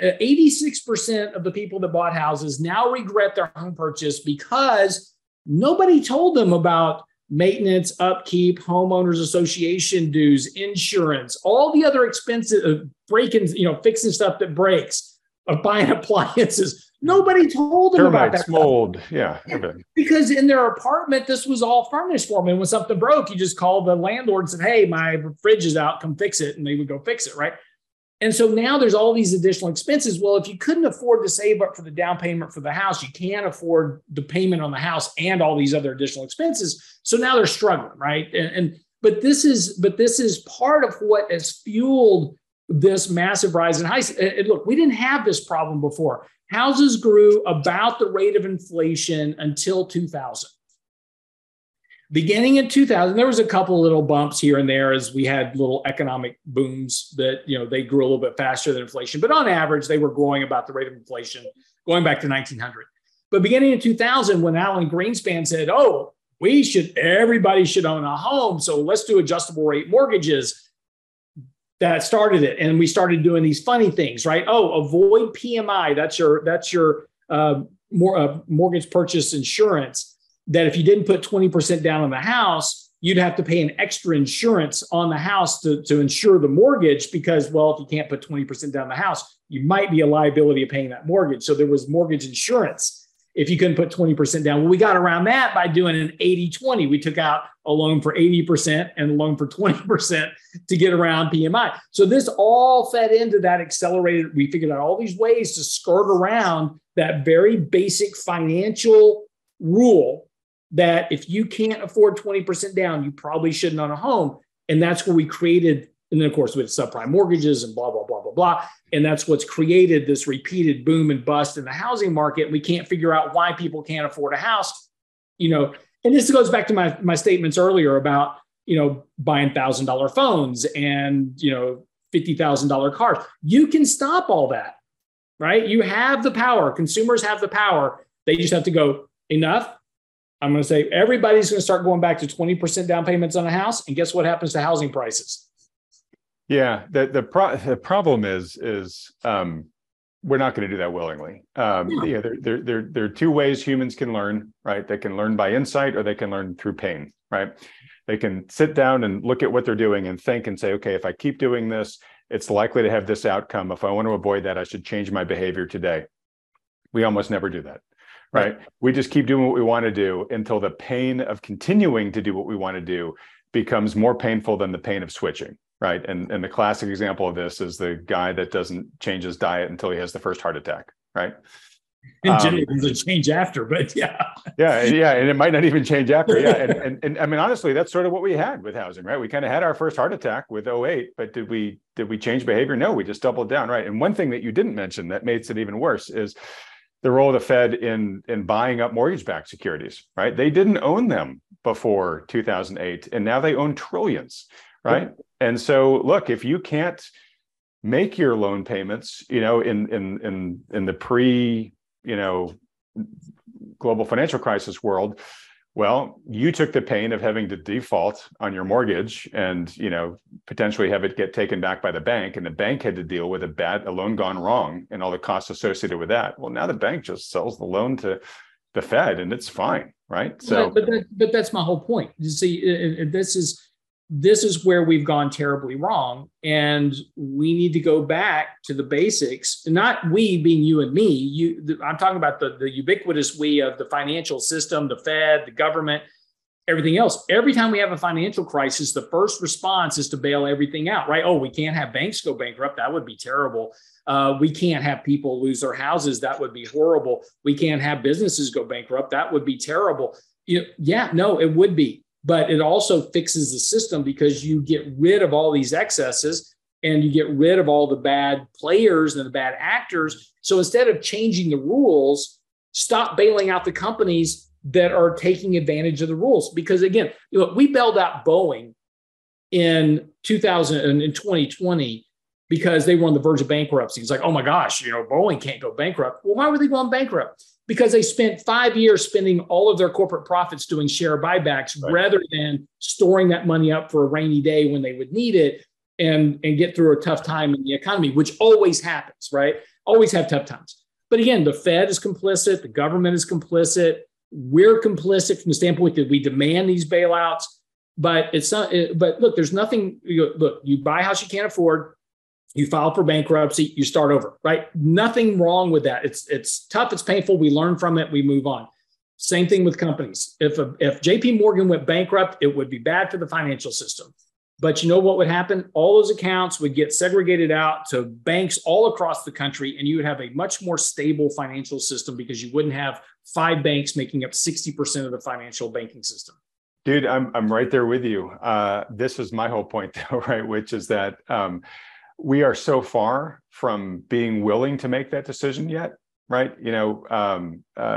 Speaker 2: 86% of the people that bought houses now regret their home purchase because nobody told them about maintenance, upkeep, homeowners association dues, insurance, all the other expenses of breaking, fixing stuff that breaks, of buying appliances. Nobody told them about that.
Speaker 1: Mold, yeah.
Speaker 2: Because in their apartment, this was all furnished for them. And when something broke, you just called the landlord and said, hey, my fridge is out, come fix it. And they would go fix it, right? And so now there's all these additional expenses. Well, if you couldn't afford to save up for the down payment for the house, you can't afford the payment on the house and all these other additional expenses. So now they're struggling, right? But this is part of what has fueled this massive rise in houses. And look, we didn't have this problem before. Houses grew about the rate of inflation until 2000. Beginning in 2000, there was a couple of little bumps here and there as we had little economic booms that, they grew a little bit faster than inflation. But on average, they were growing about the rate of inflation going back to 1900. But beginning in 2000, when Alan Greenspan said, oh, everybody should own a home, so let's do adjustable rate mortgages, that started it. And we started doing these funny things, right? Oh, avoid PMI. That's your mortgage purchase insurance, that if you didn't put 20% down on the house, you'd have to pay an extra insurance on the house to insure the mortgage, because, well, if you can't put 20% down the house, you might be a liability of paying that mortgage. So there was mortgage insurance if you couldn't put 20% down. Well, we got around that by doing an 80-20. We took out a loan for 80% and a loan for 20% to get around PMI. So this all fed into that accelerated. We figured out all these ways to skirt around that very basic financial rule that if you can't afford 20% down, you probably shouldn't own a home. And that's where we created, and then of course with subprime mortgages and blah, blah, blah, blah, blah. And that's what's created this repeated boom and bust in the housing market. We can't figure out why people can't afford a house, and this goes back to my statements earlier about, buying $1,000 phones and, $50,000 cars. You can stop all that, right? You have the power. Consumers have the power. They just have to go, enough. I'm going to say everybody's going to start going back to 20% down payments on a house. And guess what happens to housing prices?
Speaker 1: Yeah, the problem is we're not going to do that willingly. There are two ways humans can learn, right? They can learn by insight, or they can learn through pain, right? They can sit down and look at what they're doing and think and say, okay, if I keep doing this, it's likely to have this outcome. If I want to avoid that, I should change my behavior today. We almost never do that. Right. We just keep doing what we want to do until the pain of continuing to do what we want to do becomes more painful than the pain of switching. Right. And the classic example of this is the guy that doesn't change his diet until he has the first heart attack. Right.
Speaker 2: And generally doesn't change after, but yeah.
Speaker 1: Yeah. And it might not even change after. Yeah. And I mean, honestly, that's sort of what we had with housing, right? We kind of had our first heart attack with 2008, but did we change behavior? No, we just doubled down. Right. And one thing that you didn't mention that makes it even worse is the role of the Fed in buying up mortgage-backed securities, right? They didn't own them before 2008, and now they own trillions, right? Yeah. And so, look, if you can't make your loan payments, in the global financial crisis world, well, you took the pain of having to default on your mortgage and, potentially have it get taken back by the bank, and the bank had to deal with a loan gone wrong and all the costs associated with that. Well, now the bank just sells the loan to the Fed and it's fine, right? So,
Speaker 2: but that's my whole point. You see, this is where we've gone terribly wrong, and we need to go back to the basics. Not we being you and me. I'm talking about the ubiquitous we of the financial system, the Fed, the government, everything else. Every time we have a financial crisis, the first response is to bail everything out, right? Oh, we can't have banks go bankrupt. That would be terrible. We can't have people lose their houses. That would be horrible. We can't have businesses go bankrupt. That would be terrible. No, it would be. But it also fixes the system because you get rid of all these excesses and you get rid of all the bad players and the bad actors. So instead of changing the rules, stop bailing out the companies that are taking advantage of the rules. Because again, we bailed out Boeing in 2020 because they were on the verge of bankruptcy. It's like, oh my gosh, Boeing can't go bankrupt. Well, why were they going bankrupt? Because they spent 5 years spending all of their corporate profits doing share buybacks, right, rather than storing that money up for a rainy day when they would need it and get through a tough time in the economy, which always happens, right? Always have tough times. But again, the Fed is complicit. The government is complicit. We're complicit from the standpoint that we demand these bailouts. But it's not. But look, there's nothing. Look, you buy a house you can't afford. You file for bankruptcy, you start over, right? Nothing wrong with that. It's tough, it's painful. We learn from it, we move on. Same thing with companies. If JP Morgan went bankrupt, it would be bad for the financial system. But you know what would happen? All those accounts would get segregated out to banks all across the country, and you would have a much more stable financial system because you wouldn't have 5 banks making up 60% of the financial banking system.
Speaker 1: Dude, I'm right there with you. This is my whole point though, right? Which is that we are so far from being willing to make that decision yet, right?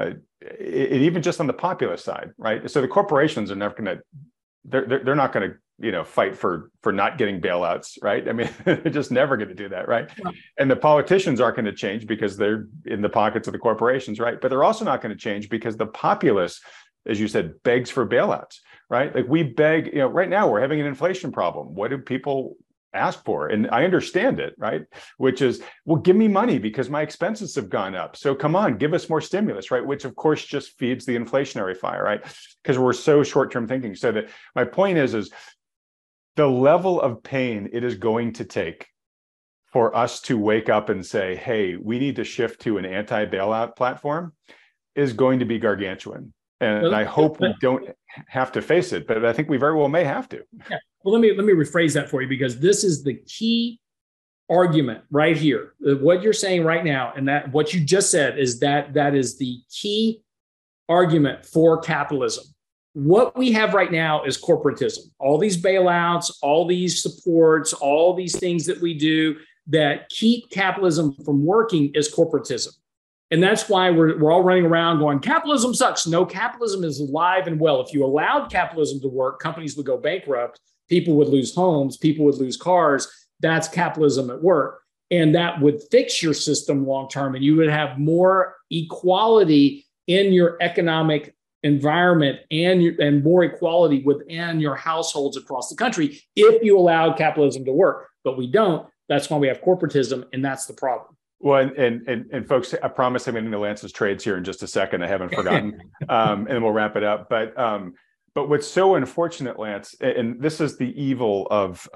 Speaker 1: Even just on the populist side, right? So the corporations are never going to, they're not going to fight for not getting bailouts, right? I mean, they're just never going to do that, right? And the politicians aren't going to change because they're in the pockets of the corporations, right? But they're also not going to change because the populace, as you said, begs for bailouts, right? Like we beg, right now we're having an inflation problem. What do people ask for? And I understand it, right? Which is, well, give me money because my expenses have gone up. So come on, give us more stimulus, right? Which of course just feeds the inflationary fire, right? Because we're so short-term thinking. So that my point is the level of pain it is going to take for us to wake up and say, hey, we need to shift to an anti-bailout platform is going to be gargantuan. And I hope we don't have to face it, but I think we very well may have to.
Speaker 2: Yeah. Well, let me rephrase that for you, because this is the key argument right here. What you're saying right now, and that what you just said is that is the key argument for capitalism. What we have right now is corporatism. All these bailouts, all these supports, all these things that we do that keep capitalism from working is corporatism. And that's why we're all running around going, capitalism sucks. No, capitalism is alive and well. If you allowed capitalism to work, companies would go bankrupt, people would lose homes, people would lose cars. That's capitalism at work. And that would fix your system long term, and you would have more equality in your economic environment and more equality within your households across the country if you allowed capitalism to work. But we don't. That's why we have corporatism, and that's the problem.
Speaker 1: Well, and folks, I promise I'm getting to Lance's trades here in just a second. I haven't forgotten, and we'll wrap it up. But what's so unfortunate, Lance, and this is the evil of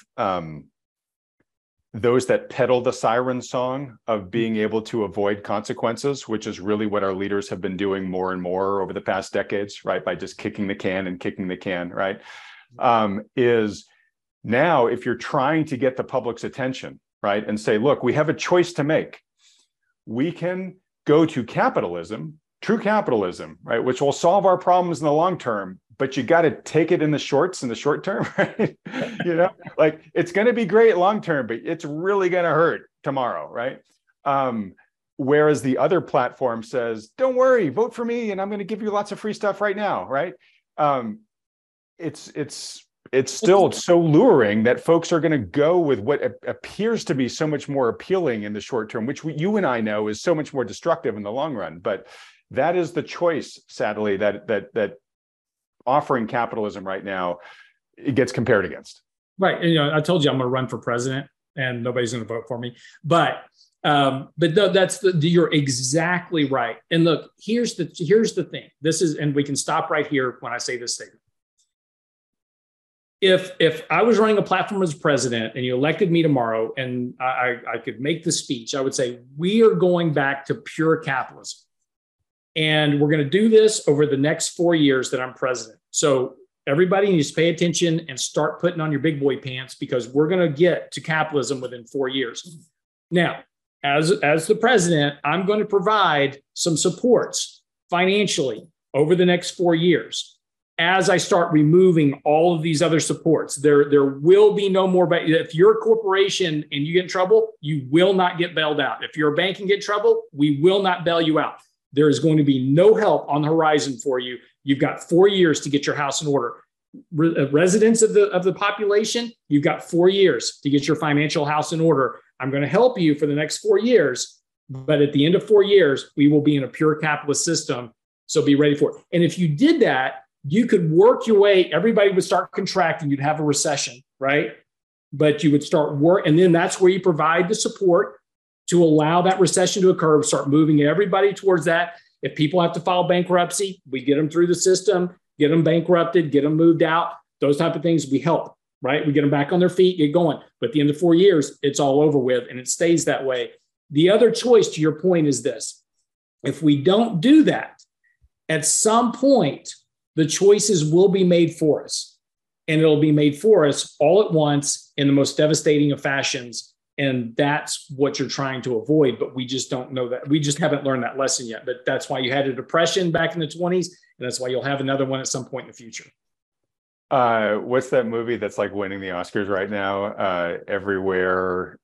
Speaker 1: those that peddle the siren song of being able to avoid consequences, which is really what our leaders have been doing more and more over the past decades, right? By just kicking the can, right? Is now if you're trying to get the public's attention, right, and say, look, we have a choice to make. We can go to capitalism, true capitalism, right, which will solve our problems in the long term, but you got to take it in the short term, right? Like it's going to be great long term, but it's really going to hurt tomorrow, right? Whereas the other platform says, don't worry, vote for me, and I'm going to give you lots of free stuff right now, right? It's still so luring that folks are going to go with what appears to be so much more appealing in the short term, which you and I know is so much more destructive in the long run. But that is the choice, sadly, that offering capitalism right now, it gets compared against.
Speaker 2: Right. And, I told you I'm going to run for president and nobody's going to vote for me. But no, you're exactly right. And look, here's the thing. And we can stop right here when I say this statement. If I was running a platform as president and you elected me tomorrow and I could make the speech, I would say, we are going back to pure capitalism. And we're going to do this over the next 4 years that I'm president. So everybody needs to pay attention and start putting on your big boy pants, because we're going to get to capitalism within 4 years. Now, as the president, I'm going to provide some supports financially over the next 4 years. As I start removing all of these other supports, there will be no more. If you're a corporation and you get in trouble, you will not get bailed out. If you're a bank and get in trouble, we will not bail you out. There is going to be no help on the horizon for you. You've got 4 years to get your house in order. Residents of the population, you've got 4 years to get your financial house in order. I'm going to help you for the next 4 years, but at the end of 4 years, we will be in a pure capitalist system. So be ready for it. And if you did that, you could work your way, everybody would start contracting, you'd have a recession, right? But you would start and then that's where you provide the support to allow that recession to occur, start moving everybody towards that. If people have to file bankruptcy, we get them through the system, get them bankrupted, get them moved out, those type of things, we help, right? We get them back on their feet, get going. But at the end of 4 years, it's all over with, and it stays that way. The other choice, to your point, is this. If we don't do that, at some point, the choices will be made for us, and it'll be made for us all at once in the most devastating of fashions. And that's what you're trying to avoid. But we just don't know that. We just haven't learned that lesson yet. But that's why you had a depression back in the 20s. And that's why you'll have another one at some point in the future.
Speaker 1: What's that movie that's like winning the Oscars right now? Everywhere,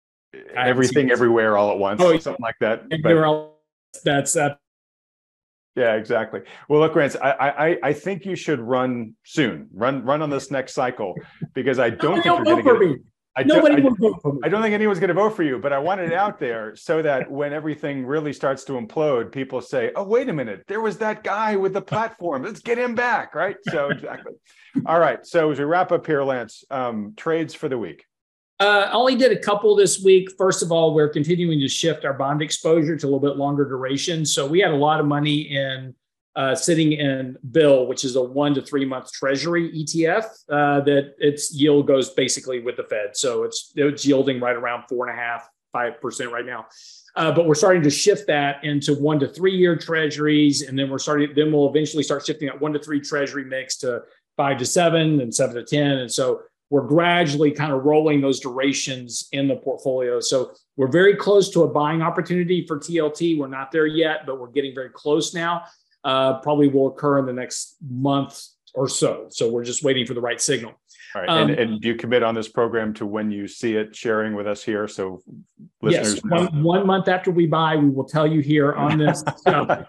Speaker 1: Everything, Everywhere, All at Once. Something like that.
Speaker 2: That's
Speaker 1: Yeah, exactly. Well, look, Rance, I think you should run soon. Run on this next cycle, because I don't think you're going to get it.
Speaker 2: Nobody will vote for me.
Speaker 1: I don't think anyone's going to vote for you, but I wanted it out there so that when everything really starts to implode, people say, "Oh, wait a minute, there was that guy with the platform. Let's get him back." Right? So exactly. All right. So as we wrap up here, Lance, trades for the week.
Speaker 2: Only did a couple this week. First of all, we're continuing to shift our bond exposure to a little bit longer duration. So we had a lot of money in sitting in Bill, which is a 1 to 3 month Treasury ETF that its yield goes basically with the Fed. So it's yielding right around 4.5-5% right now. But we're starting to shift that into 1 to 3 year Treasuries, and then we'll eventually start shifting that 1 to 3 Treasury mix to 5 to 7 and 7 to 10, and so we're gradually kind of rolling those durations in the portfolio. So we're very close to a buying opportunity for TLT. We're not there yet, but we're getting very close now. Probably will occur in the next month or so. So we're just waiting for the right signal.
Speaker 1: All right. And do you commit on this program to when you see it sharing with us here? So listeners
Speaker 2: yes, one month after we buy, we will tell you here on this.
Speaker 1: No.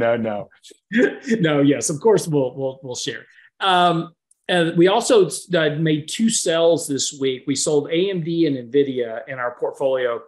Speaker 2: No, yes, of course we'll share. And we also made 2 sales this week. We sold AMD and NVIDIA in our portfolio.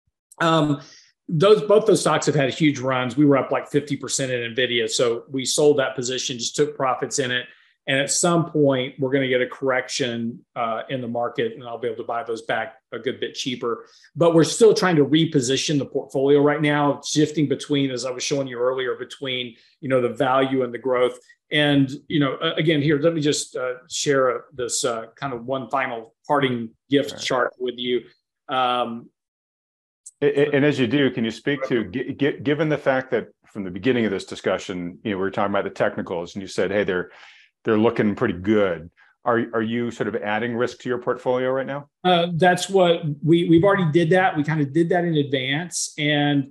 Speaker 2: Both those stocks have had huge runs. We were up like 50% in NVIDIA. So we sold that position, just took profits in it. And at some point, we're going to get a correction in the market, and I'll be able to buy those back a good bit cheaper. But we're still trying to reposition the portfolio right now, shifting between, as I was showing you earlier, between the value and the growth. And again, here, let me just share this kind of one final parting gift chart with you.
Speaker 1: And as you do, can you speak to, given the fact that from the beginning of this discussion, we were talking about the technicals, and you said, hey, they're looking pretty good. Are you sort of adding risk to your portfolio right now?
Speaker 2: That's what we've already did that. We kind of did that in advance. And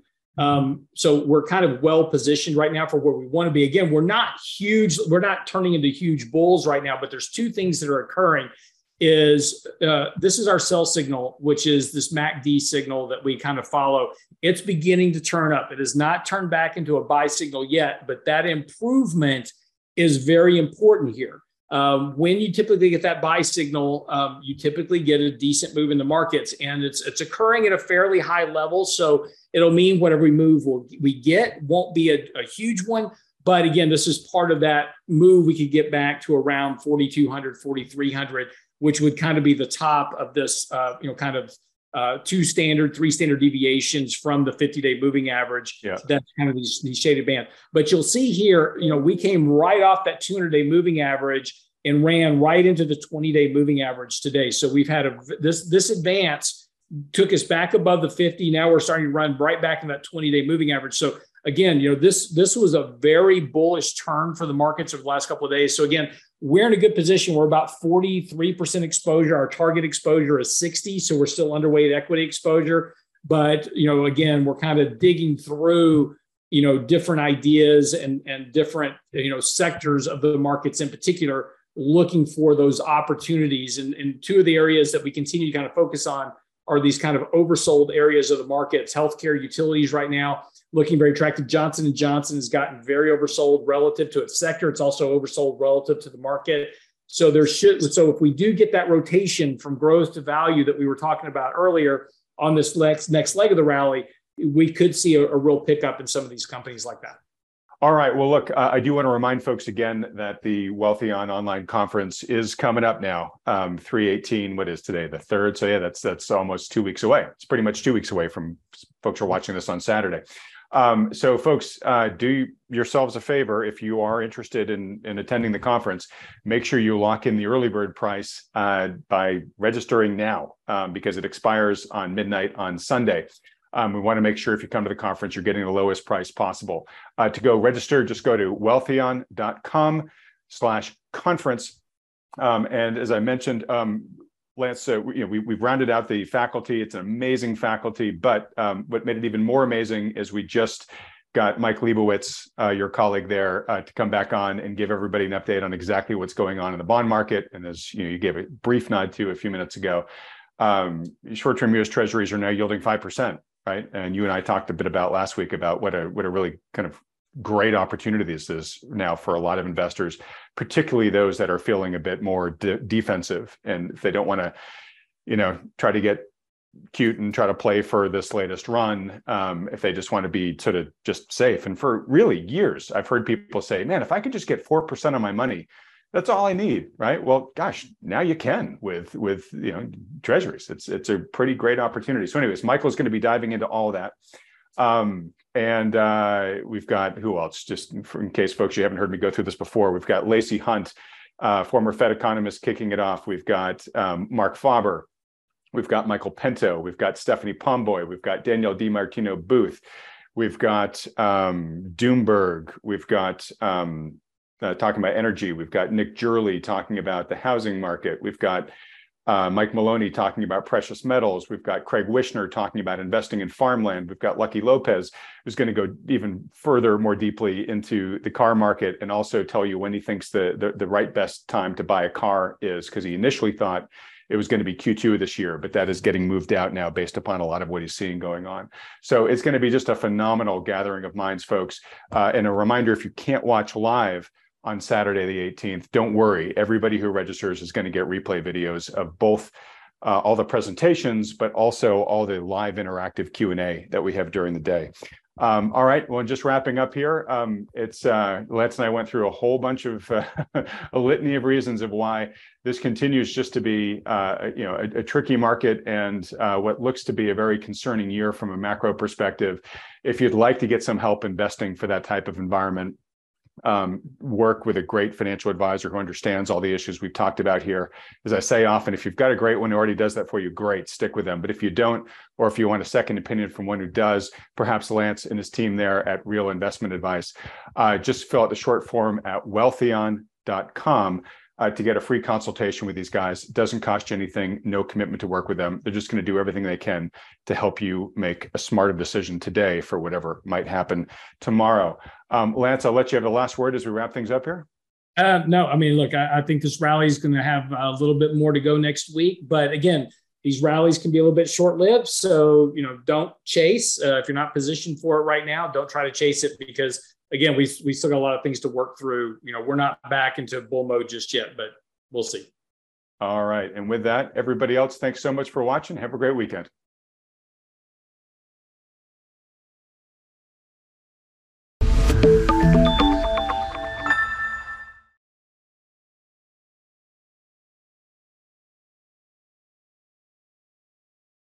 Speaker 2: so we're kind of well positioned right now for where we want to be. Again, we're not huge. We're not turning into huge bulls right now, but there's 2 things that are occurring. This is our sell signal, which is this MACD signal that we kind of follow. It's beginning to turn up. It has not turned back into a buy signal yet, but that improvement is very important here. When you typically get that buy signal, you typically get a decent move in the markets, and it's occurring at a fairly high level. So it'll mean whatever move we get won't be a huge one. But again, this is part of that move. We could get back to around 4,200, 4,300, which would kind of be the top of this, kind of 3 standard deviations from the 50-day moving average.
Speaker 1: Yeah.
Speaker 2: That's kind of these shaded band. But you'll see here, we came right off that 200-day moving average and ran right into the 20-day moving average today. So we've had this advance took us back above the 50. Now we're starting to run right back in that 20-day moving average. So again, this was a very bullish turn for the markets over the last couple of days. So again, we're in a good position. We're about 43% exposure. Our target exposure is 60. So we're still underweight equity exposure. But, again, we're kind of digging through, different ideas and different, sectors of the markets in particular, looking for those opportunities. And 2 of the areas that we continue to kind of focus on are these kind of oversold areas of the markets. Healthcare, utilities right now looking very attractive. Johnson & Johnson has gotten very oversold relative to its sector. It's also oversold relative to the market. So so if we do get that rotation from growth to value that we were talking about earlier on this next leg of the rally, we could see a real pickup in some of these companies like that.
Speaker 1: All right. Well, look, I do want to remind folks again that the Wealthion online conference is coming up now. 3/18. What is today? The 3rd. So yeah, that's almost 2 weeks away. It's pretty much 2 weeks away from folks who are watching this on Saturday. So folks, do yourselves a favor. If you are interested in attending the conference, make sure you lock in the early bird price by registering now, because it expires on midnight on Sunday. We want to make sure if you come to the conference, you're getting the lowest price possible. To go register, just go to wealthion.com/conference. And as I mentioned, Lance, we've rounded out the faculty. It's an amazing faculty, but what made it even more amazing is we just got Mike Leibowitz, your colleague there, to come back on and give everybody an update on exactly what's going on in the bond market. And as you gave a brief nod to a few minutes ago, short-term U.S. Treasuries are now yielding 5%, right? And you and I talked a bit about last week about what a really kind of great opportunity this is now for a lot of investors, particularly those that are feeling a bit more defensive. And if they don't want to, try to get cute and try to play for this latest run, if they just want to be sort of just safe. And for really years, I've heard people say, man, if I could just get 4% of my money, that's all I need, right? Well, gosh, now you can with treasuries. It's a pretty great opportunity. So anyways, Michael's going to be diving into all of that. And we've got, who else? Just in case folks, you haven't heard me go through this before, we've got Lacey Hunt, former Fed economist, kicking it off. We've got Mark Faber. We've got Michael Pinto. We've got Stephanie Pomboy. We've got Danielle DiMartino Booth. We've got Doomberg. We've got talking about energy. We've got Nick Jurley talking about the housing market. We've got Mike Maloney talking about precious metals. We've got Craig Wishner talking about investing in farmland. We've got Lucky Lopez, who's going to go even further, more deeply into the car market and also tell you when he thinks the right best time to buy a car is, because he initially thought it was going to be Q2 of this year, but that is getting moved out now based upon a lot of what he's seeing going on. So it's going to be just a phenomenal gathering of minds, folks. And a reminder, if you can't watch live on Saturday, the 18th, don't worry. Everybody who registers is going to get replay videos of both all the presentations, but also all the live interactive Q&A that we have during the day. All right, well, just wrapping up here, Lance and I went through a whole bunch of a litany of reasons of why this continues just to be a tricky market and what looks to be a very concerning year from a macro perspective. If you'd like to get some help investing for that type of environment, work with a great financial advisor who understands all the issues we've talked about here. As I say often, if you've got a great one who already does that for you, great, stick with them. But if you don't, or if you want a second opinion from one who does, perhaps Lance and his team there at Real Investment Advice, just fill out the short form at wealthion.com to get a free consultation with these guys. It doesn't cost you anything, no commitment to work with them. They're just going to do everything they can to help you make a smarter decision today for whatever might happen tomorrow. Lance, I'll let you have the last word as we wrap things up here.
Speaker 2: No, I mean, look, I think this rally is going to have a little bit more to go next week. But again, these rallies can be a little bit short-lived. So, don't chase. If you're not positioned for it right now, don't try to chase it because, again, we still got a lot of things to work through. We're not back into bull mode just yet, but we'll see.
Speaker 1: All right. And with that, everybody else, thanks so much for watching. Have a great weekend.